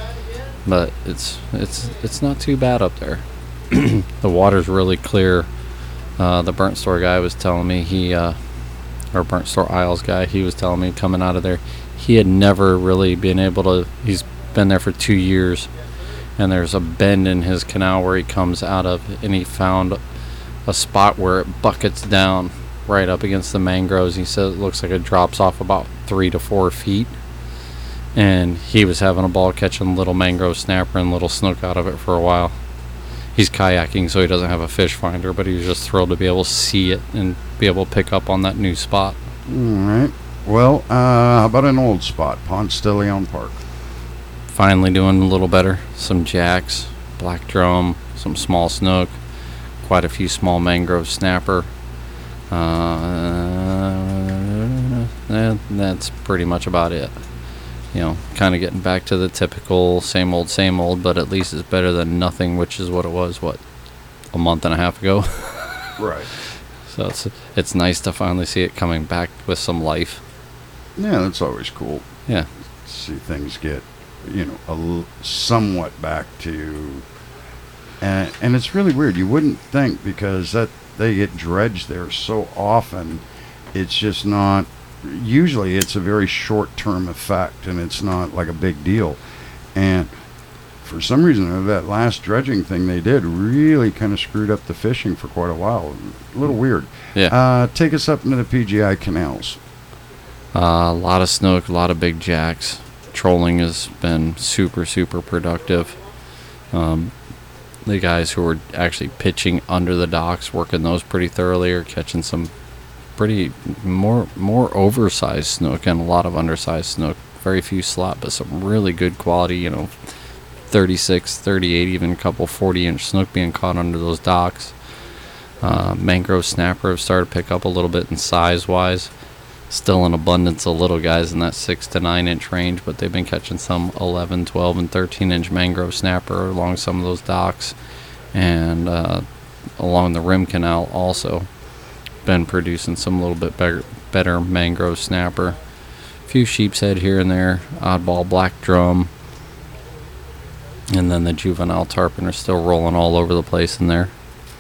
But it's it's it's not too bad up there. The water's really clear. Uh, the Burnt Store guy was telling me he, uh, or Burnt Store Isles guy, he was telling me coming out of there, he had never really been able to, he's been there for two years, and there's a bend in his canal where he comes out of, and he found a spot where it buckets down right up against the mangroves. He said it looks like it drops off about three to four feet. And he was having a ball catching little mangrove snapper and little snook out of it for a while. He's kayaking, so he doesn't have a fish finder, but he was just thrilled to be able to see it and be able to pick up on that new spot. All right. Well, uh, how about an old spot, Ponce de Leon Park? finally doing a little better. Some jacks, black drum, some small snook, quite a few small mangrove snapper. Uh, eh, that's pretty much about it. You know, kind of getting back to the typical same old, same old, but at least it's better than nothing, which is what it was, what, a month and a half ago? Right. So it's it's nice to finally see it coming back with some life. Yeah, that's always cool. Yeah. See things get, you know, a l- somewhat back to, and and it's really weird. You wouldn't think, because that they get dredged there so often. It's just not. Usually, it's a very short-term effect, and it's not like a big deal. And for some reason, that last dredging thing they did really kind of screwed up the fishing for quite a while. A little weird. Yeah. Uh, take us up into the P G I canals. Uh, a lot of snook, a lot of big jacks. Trolling has been super, super productive. Um, the guys who are actually pitching under the docks, working those pretty thoroughly, are catching some pretty more more oversized snook and a lot of undersized snook. Very few slot, but some really good quality, you know, thirty-six, thirty-eight, even a couple forty-inch snook being caught under those docks. Uh, mangrove snapper have started to pick up a little bit in size-wise. Still an abundance of little guys in that six to nine inch range, but they've been catching some eleven, twelve, and thirteen inch mangrove snapper along some of those docks, and uh, along the rim canal also been producing some little bit better, better mangrove snapper. A few sheep's head here and there, oddball black drum, and then the juvenile tarpon are still rolling all over the place in there.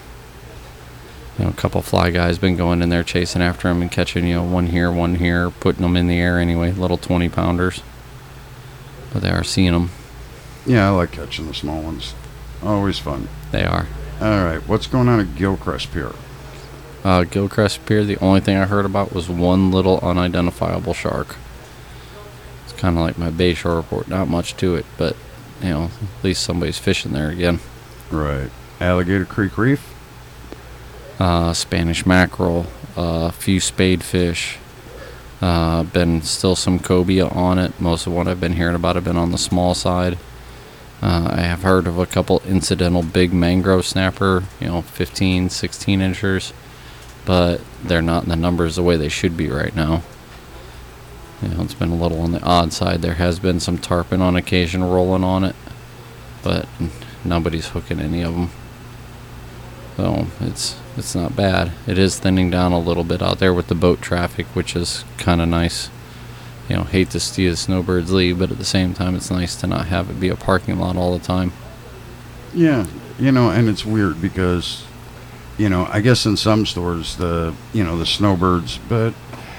You know, a couple fly guys been going in there chasing after them and catching, you know, one here, one here, putting them in the air anyway, little twenty pounders. But they are seeing them. Yeah, I like catching the small ones. Always fun. They are. All right, what's going on at Gilcrest Pier? Uh, Gilcrest Pier, the only thing I heard about was one little unidentifiable shark. It's kind of like my Bayshore report. Not much to it, but, you know, at least somebody's fishing there again. Right. Alligator Creek Reef? Uh, Spanish mackerel, a uh, few spade fish. Uh, been still some cobia on it. Most of what I've been hearing about have been on the small side. Uh, I have heard of a couple incidental big mangrove snapper, you know, fifteen, sixteen inchers, but they're not in the numbers the way they should be right now. You know, it's been a little on the odd side. There has been some tarpon on occasion rolling on it, but nobody's hooking any of them. So it's it's not bad. It is thinning down a little bit out there with the boat traffic, which is kind of nice. You know, hate to see the snowbirds leave, but at the same time, it's nice to not have it be a parking lot all the time. Yeah, you know, and it's weird because, you know, I guess in some stores, the, you know, the snowbirds, but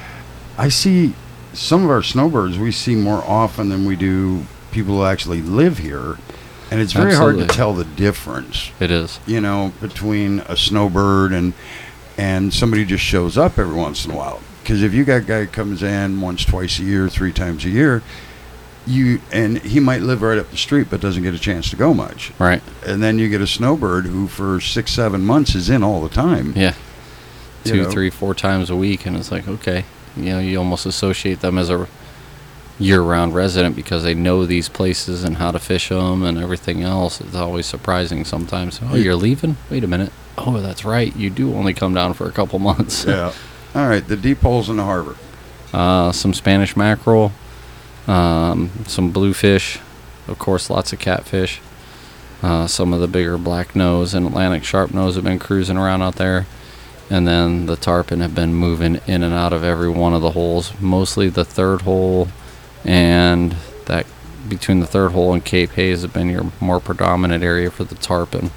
I see some of our snowbirds we see more often than we do people who actually live here. And it's very Absolutely. hard to tell the difference, It is. you know, between a snowbird and and somebody who just shows up every once in a while. Because if you got a guy who comes in once, twice a year, three times a year, you and he might live right up the street but doesn't get a chance to go much. Right. And then you get a snowbird who for six, seven months is in all the time. Yeah. You Two, know. three, four times a week, and it's like, okay. You know, you almost associate them as a year-round resident because they know these places and how to fish them and everything else. It's always surprising sometimes. Oh, you're leaving? Wait a minute. Oh, that's right. You do only come down for a couple months. Yeah. All right, the deep holes in the harbor. Uh, some Spanish mackerel, um, some bluefish, of course, lots of catfish. Uh, some of the bigger black nose and Atlantic sharp nose have been cruising around out there. And then the tarpon have been moving in and out of every one of the holes, mostly the third hole, and that between the third hole and Cape Hayes have been your more predominant area for the tarpon.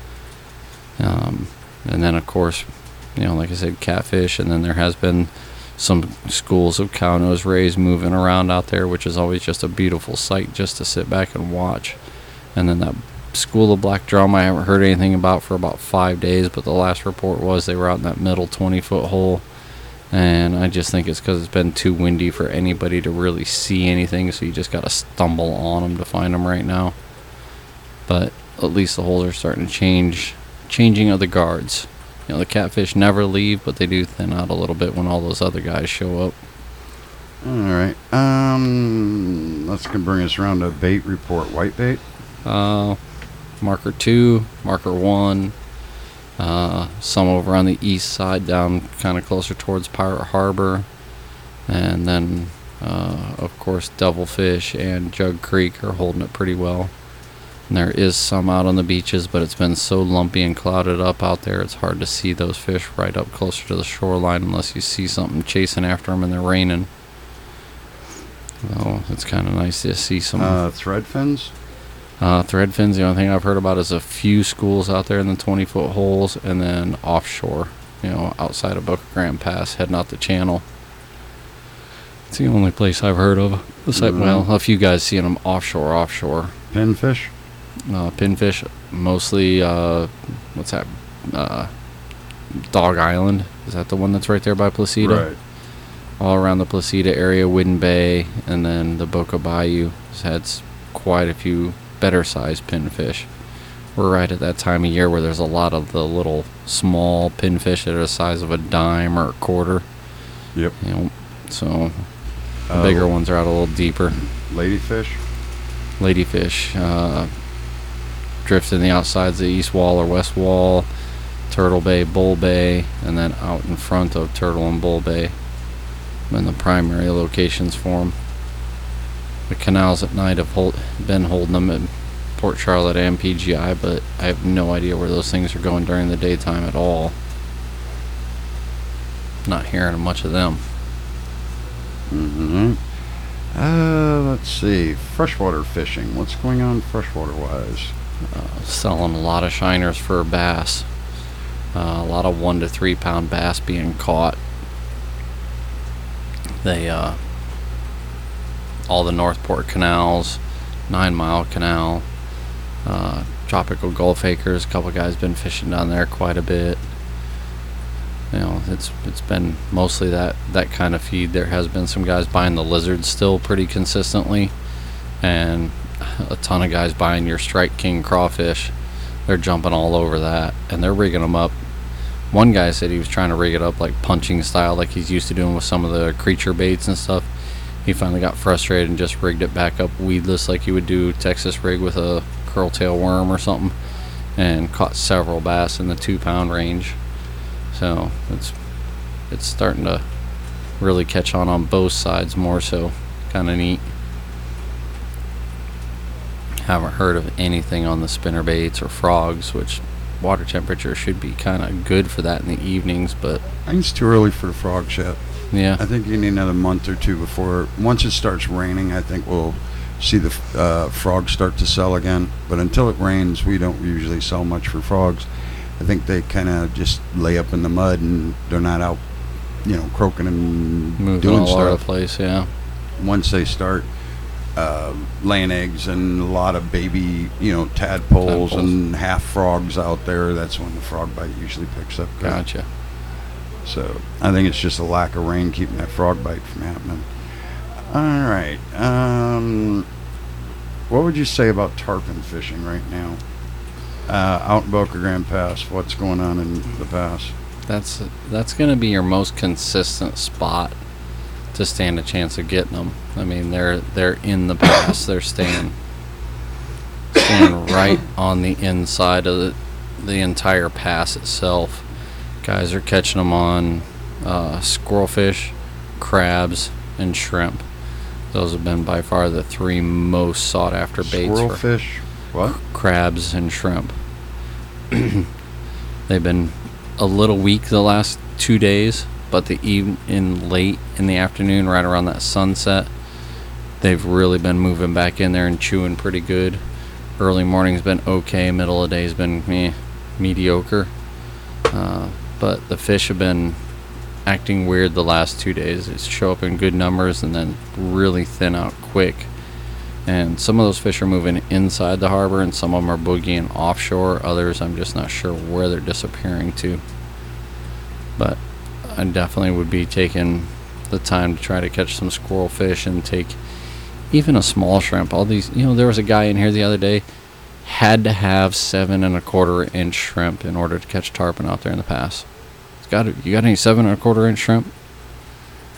Um, and then, of course, you know, like I said, catfish, and then there has been some schools of cow nose rays moving around out there, which is always just a beautiful sight just to sit back and watch. And then that school of black drum I haven't heard anything about for about five days, but the last report was they were out in that middle twenty-foot hole. And I just think it's because it's been too windy for anybody to really see anything, so you just got to stumble on them to find them right now. But at least the holes are starting to change, changing of the guards. You know, the catfish never leave, but they do thin out a little bit when all those other guys show up. All right. Um, let's That's going to bring us around to bait report. Whitebait? Uh, marker two, marker one, uh, some over on the east side down kind of closer towards Pirate Harbor. And then, uh, of course, Devilfish and Jug Creek are holding it pretty well. And there is some out on the beaches, but it's been so lumpy and clouded up out there, it's hard to see those fish right up closer to the shoreline unless you see something chasing after them and they're raining. So it's kind of nice to see some Uh, thread fins? uh, threadfins. The only thing I've heard about is a few schools out there in the twenty-foot holes, and then offshore, you know, outside of Boca Grande Pass, heading out the channel. It's the only place I've heard of. It's like, Mhm. well, a few guys seeing them offshore, offshore. Pinfish? Uh, pinfish, mostly, uh, what's that? Uh, Dog Island. Is that the one that's right there by Placida? Right. All around the Placida area, Whidden Bay, and then the Boca Bayou has had s- quite a few better sized pinfish. We're right at that time of year where there's a lot of the little small pinfish that are the size of a dime or a quarter. Yep. You know, so the Uh, bigger ones are out a little deeper. Ladyfish? Ladyfish, uh, drift in the outsides of the east wall or west wall, Turtle Bay, Bull Bay, and then out in front of Turtle and Bull Bay. And the primary locations for them. The canals at night have hold, been holding them at Port Charlotte and P G I, but I have no idea where those things are going during the daytime at all. Not hearing much of them. Mm-hmm. Uh, let's see. Freshwater fishing. What's going on freshwater wise? Uh, selling a lot of shiners for bass. Uh, a lot of one to three pound bass being caught. They, uh, all the Northport canals, Nine Mile Canal, uh, Tropical Gulf Acres. A couple guys been fishing down there quite a bit. You know, it's it's been mostly that that kind of feed. There has been some guys buying the lizards still pretty consistently, and a ton of guys buying your Strike King crawfish. They're jumping all over that, and they're rigging them up. One guy said he was trying to rig it up like punching style, like he's used to doing with some of the creature baits and stuff. He finally got frustrated and just rigged it back up weedless like you would do Texas rig with a curltail worm or something, and caught several bass in the two pound range. So it's it's starting to really catch on on both sides more so. Kind of neat. Haven't heard of anything on the spinner baits or frogs, which water temperature should be kind of good for that in the evenings, but I think it's too early for the frog shit. yeah. I think you need another month or two before, once it starts raining, I think we'll see the uh, frogs start to sell again. But until it rains, we don't usually sell much for frogs. I think they kind of just lay up in the mud and they're not out, you know, croaking and Moving doing all over the stuff. place, yeah. Once they start uh, laying eggs and a lot of baby, you know, tadpoles, Tadpoles. and half frogs out there, that's when the frog bite usually picks up. good. Gotcha. So I think it's just a lack of rain keeping that frog bite from happening. All right. Um, what would you say about tarpon fishing right now? Uh, out in Boca Grande Pass, what's going on in the pass? That's that's going to be your most consistent spot to stand a chance of getting them. I mean, they're they're in the pass. They're staying staying right on the inside of the, the entire pass itself. Guys are catching them on uh, squirrelfish, crabs, and shrimp. Those have been by far the three most sought after baits for Squirrelfish, what? crabs and shrimp. They've been a little weak the last two days, but the even in late in the afternoon, right around that sunset, they've really been moving back in there and chewing pretty good. Early morning's been okay, middle of the day's been meh, mediocre. Uh, but the fish have been acting weird the last two days. They show up in good numbers and then really thin out quick. And some of those fish are moving inside the harbor, and some of them are boogieing offshore. Others, I'm just not sure where they're disappearing to. But I definitely would be taking the time to try to catch some squirrel fish and take even a small shrimp. All these, you know, there was a guy in here the other day, had to have seven and a quarter inch shrimp in order to catch tarpon out there in the pass. It's got, you got any seven and a quarter inch shrimp?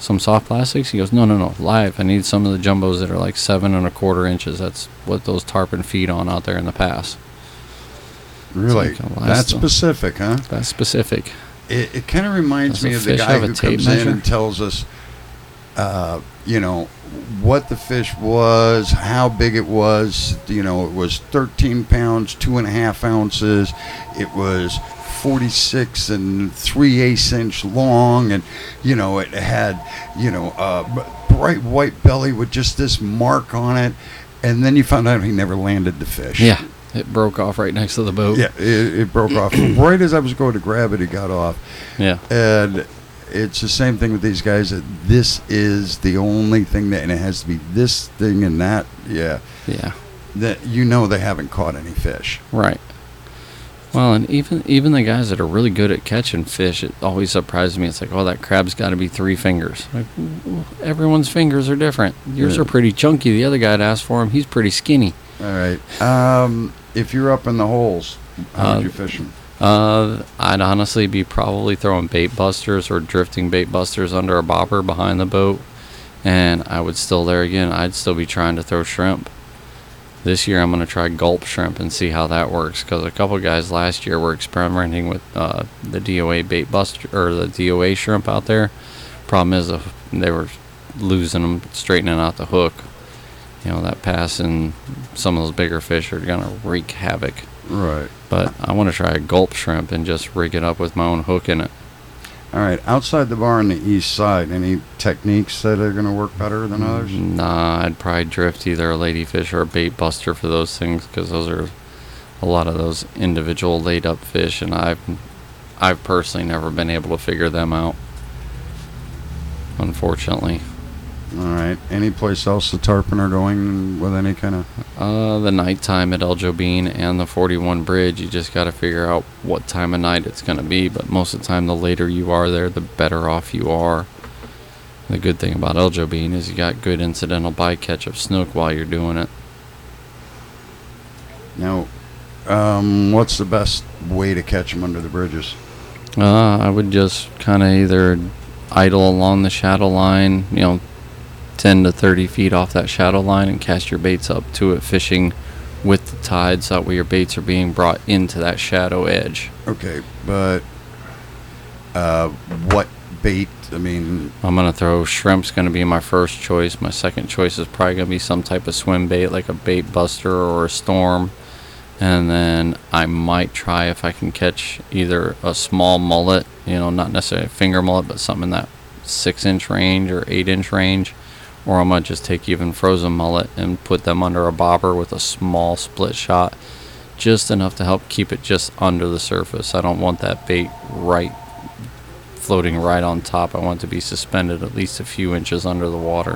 some soft plastics? He goes, no, no, no, live. I need some of the jumbos that are like seven and a quarter inches. That's what those tarpon feed on out there in the pass. Really? Like, well, That's the- specific, huh? That's specific. It, it kind of reminds Does me a of the fish guy have a who tape comes measure? in and tells us, uh, you know, what the fish was, how big it was. You know, it was thirteen pounds, two and a half ounces. It was forty-six and three eighths inch long, and you know, it had, you know, a bright white belly with just this mark on it. And then you found out he never landed the fish. Yeah, it broke off right next to the boat. Yeah, it, it broke off right as I was going to grab it. It got off. Yeah. And it's the same thing with these guys. That this is the only thing that, and it has to be this thing and that. Yeah, Yeah. that you know they haven't caught any fish. Right. Well, and even even the guys that are really good at catching fish, it always surprises me. It's like, oh, that crab's got to be three fingers. Like, well, everyone's fingers are different. Yours Yeah. are pretty chunky. The other guy that asked for him, he's pretty skinny. All right. Um, if you're up in the holes, how Uh, would you fish them? Uh, I'd honestly be probably throwing bait busters or drifting bait busters under a bobber behind the boat, and I would still there again. I'd still be trying to throw shrimp. This year I'm going to try gulp shrimp and see how that works, because a couple guys last year were experimenting with uh, the D O A bait buster or the D O A shrimp out there. Problem is, uh, they were losing them, straightening out the hook. You know, that pass and some of those bigger fish are going to wreak havoc. Right. But I want to try a gulp shrimp and just rig it up with my own hook in it. All right. Outside the bar on the east side, any techniques that are going to work better than others? Nah, I'd probably drift either a ladyfish or a bait buster for those things, because those are a lot of those individual laid up fish, and I've I've personally never been able to figure them out, unfortunately. All right. Any place else the tarpon are going with any kind of? Uh, the nighttime at El Jobin and the forty-one bridge, you just got to figure out what time of night it's going to be. But most of the time, the later you are there, the better off you are. The good thing about El Jobin is you got good incidental bycatch of snook while you're doing it. Now, um, what's the best way to catch them under the bridges? Uh, I would just kind of either idle along the shadow line, you know, ten to thirty feet off that shadow line, and cast your baits up to it, fishing with the tide, so that way your baits are being brought into that shadow edge. Okay, but uh, what bait? I mean, I'm going to throw shrimp's going to be my first choice. My second choice is probably going to be some type of swim bait, like a bait buster or a storm. And then I might try if I can catch either a small mullet, you know, not necessarily a finger mullet, but something in that six inch range or eight inch range. Or I might just take even frozen mullet and put them under a bobber with a small split shot, just enough to help keep it just under the surface. I don't want that bait right floating right on top. I want it to be suspended at least a few inches under the water.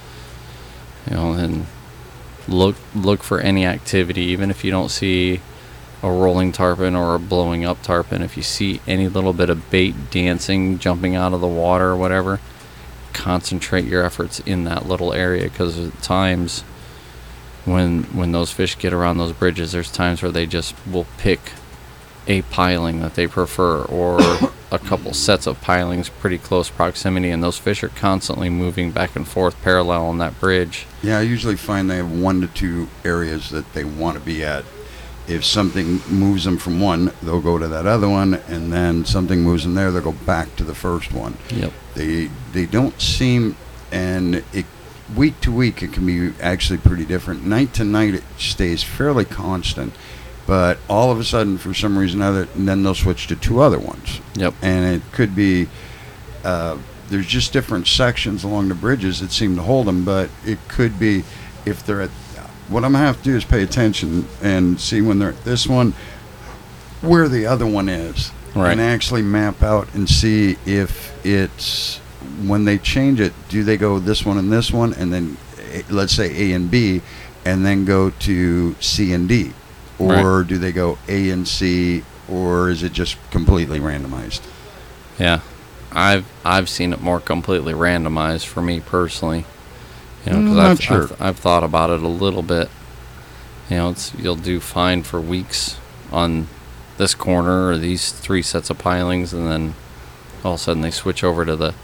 You know, and look look for any activity, even if you don't see a rolling tarpon or a blowing up tarpon. If you see any little bit of bait dancing, jumping out of the water or whatever, concentrate your efforts in that little area, because at times when when those fish get around those bridges, there's times where they just will pick a piling that they prefer, or a couple sets of pilings pretty close proximity, and those fish are constantly moving back and forth parallel on that bridge. yeah, I usually find they have one to two areas that they want to be at. If something moves them from one, they'll go to that other one, and then something moves them there, they'll go back to the first one. Yep. They they don't seem, and it week to week it can be actually pretty different. Night to night it stays fairly constant, but all of a sudden for some reason or other, and then they'll switch to two other ones. Yep. And it could be uh, there's just different sections along the bridges that seem to hold them, but it could be if they're at. What I'm gonna have to do is pay attention and see when they're at this one, where the other one is, Right. and actually map out and see if it's when they change it. Do they go this one and this one, and then eh, let's say A and B, and then go to C and D, or do they go A and C, or is it just completely randomized? Yeah, I've I've seen it more completely randomized for me personally. You know, Mm, because not I've, sure. I've I've thought about it a little bit. You know, it's you'll do fine for weeks on this corner or these three sets of pilings, and then all of a sudden they switch over to the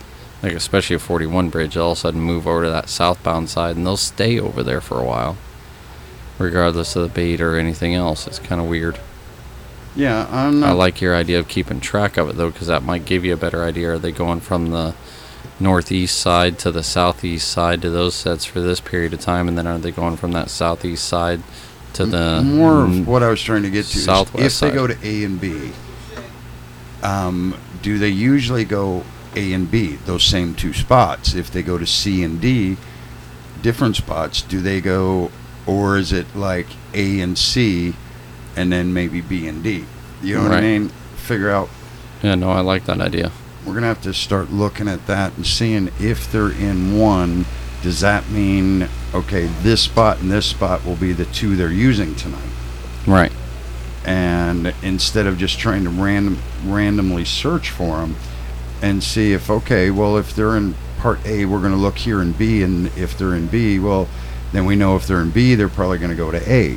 like especially a forty-one bridge, they'll all of a sudden move over to that southbound side, and they'll stay over there for a while, regardless of the bait or anything else. It's kind of weird. Yeah, I'm not. I like your idea of keeping track of it, though, because that might give you a better idea. Are they going from the northeast side to the southeast side to those sets for this period of time, and then are they going from that southeast side to the more n- of what I was trying to get to is southwest if they side? go to A and B, um, do they usually go A and B, those same two spots? If they go to C and D, different spots, do they go, or is it like A and C and then maybe B and D? You know what I Right. mean? Figure out. Yeah, no, I like that idea. We're going to have to start looking at that and seeing if they're in one. Does that mean, okay, this spot and this spot will be the two they're using tonight? Right. And instead of just trying to random, randomly search for them and see if, okay, well, if they're in part A, we're going to look here in B, and if they're in B, well, then we know if they're in B, they're probably going to go to A.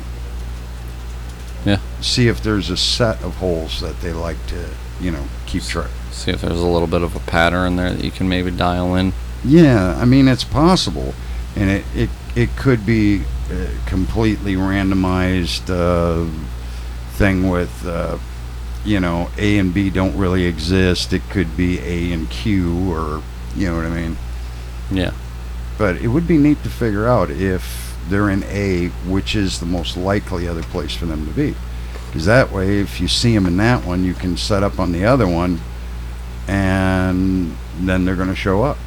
Yeah. See if there's a set of holes that they like to, you know, keep track. See if there's a little bit of a pattern there that you can maybe dial in. Yeah, I mean, it's possible, and it it, it could be a completely randomized uh, thing with, uh, you know, A and B don't really exist. It could be A and Q, or, you know what I mean? Yeah. But it would be neat to figure out if they're in A, which is the most likely other place for them to be. Because that way, if you see them in that one, you can set up on the other one, and then they're going to show up.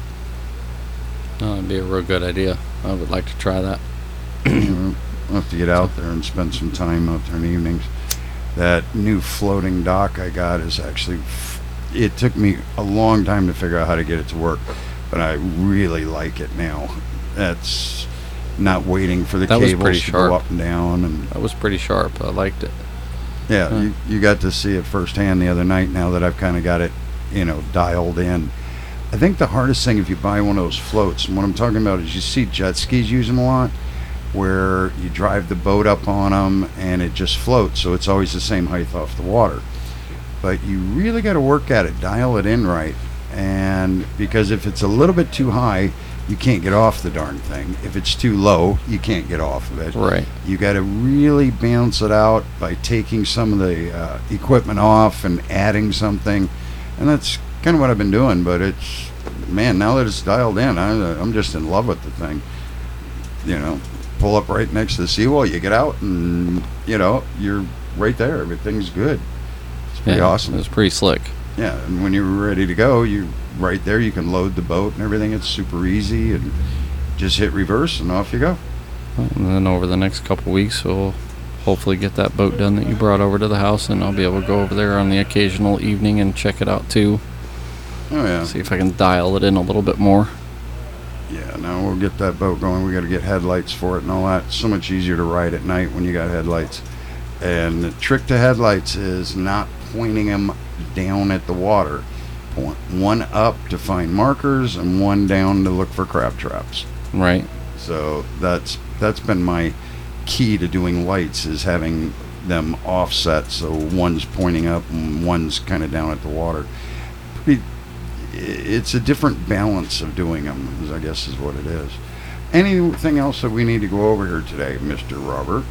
No, that'd be a real good idea. I would like to try that. You know, we'll have to get out there and spend some time out there in the evenings. That new floating dock I got is actually, f- it took me a long time to figure out how to get it to work, but I really like it now. That's not waiting for the That was cables pretty to sharp. go up and down. And That was pretty sharp. I liked it. yeah, Huh. you, you got to see it firsthand the other night now that I've kind of got it, you know, dialed in. I think the hardest thing if you buy one of those floats, and what I'm talking about is you see jet skis use them a lot, where you drive the boat up on them and it just floats, so it's always the same height off the water. But you really got to work at it, dial it in right, and because if it's a little bit too high, you can't get off the darn thing. If it's too low, you can't get off of it. Right. You got to really balance it out by taking some of the uh, equipment off and adding something, and that's kind of what I've been doing. But it's, man, now that it's dialed in, I, I'm just in love with the thing. You know, pull up right next to the seawall, you get out, and you know you're right there. Everything's good. It's pretty Yeah, awesome. It was pretty slick. Yeah, and when you're ready to go, you right there. You can load the boat and everything. It's super easy, and just hit reverse and off you go. And then over the next couple weeks, we'll hopefully get that boat done that you brought over to the house, and I'll be able to go over there on the occasional evening and check it out too. Oh yeah. See if I can dial it in a little bit more. Yeah, now we'll get that boat going. We got to get headlights for it and all that. It's so much easier to ride at night when you got headlights. And the trick to headlights is not pointing them down at the water. Point one up to find markers and one down to look for crab traps. Right. So that's that's been my key to doing lights, is having them offset, so one's pointing up and one's kind of down at the water. Pretty, it's a different balance of doing them, I guess is what it is. Anything else that we need to go over here today, Mister Robert?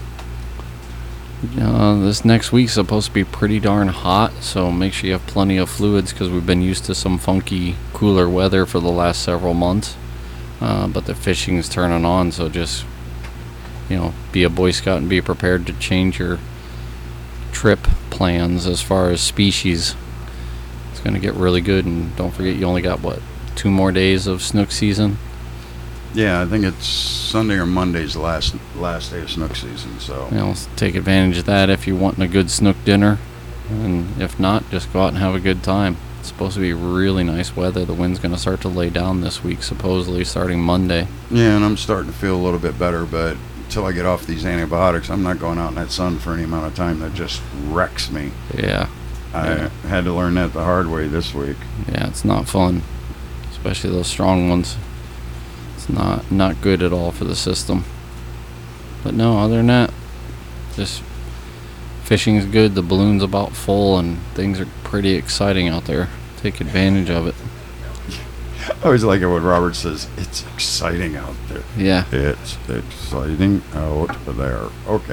Uh, this next week's supposed to be pretty darn hot, so make sure you have plenty of fluids because we've been used to some funky, cooler weather for the last several months. Uh, but the fishing's turning on, so just, you know, be a Boy Scout and be prepared to change your trip plans as far as species. It's going to get really good, and don't forget you only got, what, two more days of snook season? Yeah, I think it's Sunday or Monday's the last last day of snook season. So You know, take advantage of that if you're wanting a good snook dinner, and if not, just go out and have a good time. It's supposed to be really nice weather. The wind's going to start to lay down this week, supposedly starting Monday. yeah, and I'm starting to feel a little bit better, but until I get off these antibiotics, I'm not going out in that sun for any amount of time. That just wrecks me. Yeah, I Yeah. had to learn that the hard way this week. yeah, it's not fun, especially those strong ones. It's not not good at all for the system. But no, other than that, just fishing's good. The balloon's about full, and things are pretty exciting out there. Take advantage of it. I always like it when Robert says, it's exciting out there. Yeah. It's exciting out there. Okay.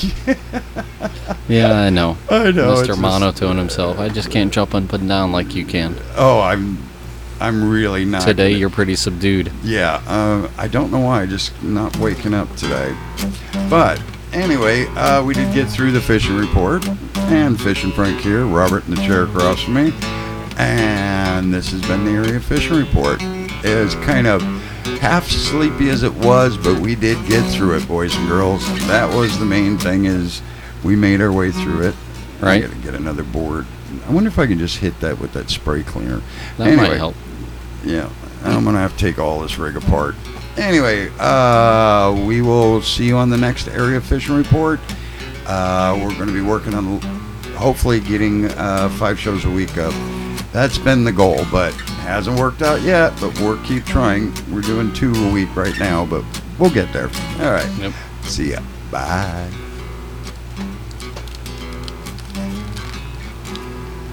Yeah, I know. I know. it's Mister just- Monotone himself. I just can't jump up and down like you can. Oh, I'm, I'm really not. Today gonna- you're pretty subdued. Yeah, uh, I don't know why, just not waking up today. But anyway, uh, we did get through the fishing report, and Fishing Frank here, Robert in the chair across from me, and this has been the Area Fishing Report. It's kind of half sleepy as it was, but we did get through it, boys and girls. That was the main thing, is we made our way through it. Right. I gotta get another board. I wonder if I can just hit that with that spray cleaner. That Anyway, might help. Yeah, I'm gonna have to take all this rig apart. Anyway, uh, we will see you on the next Area Fishing Report. Uh, we're going to be working on hopefully getting uh, five shows a week up. That's been the goal, but hasn't worked out yet. But we'll keep trying. We're doing two a week right now, but we'll get there. All right. Yep. See ya. Bye.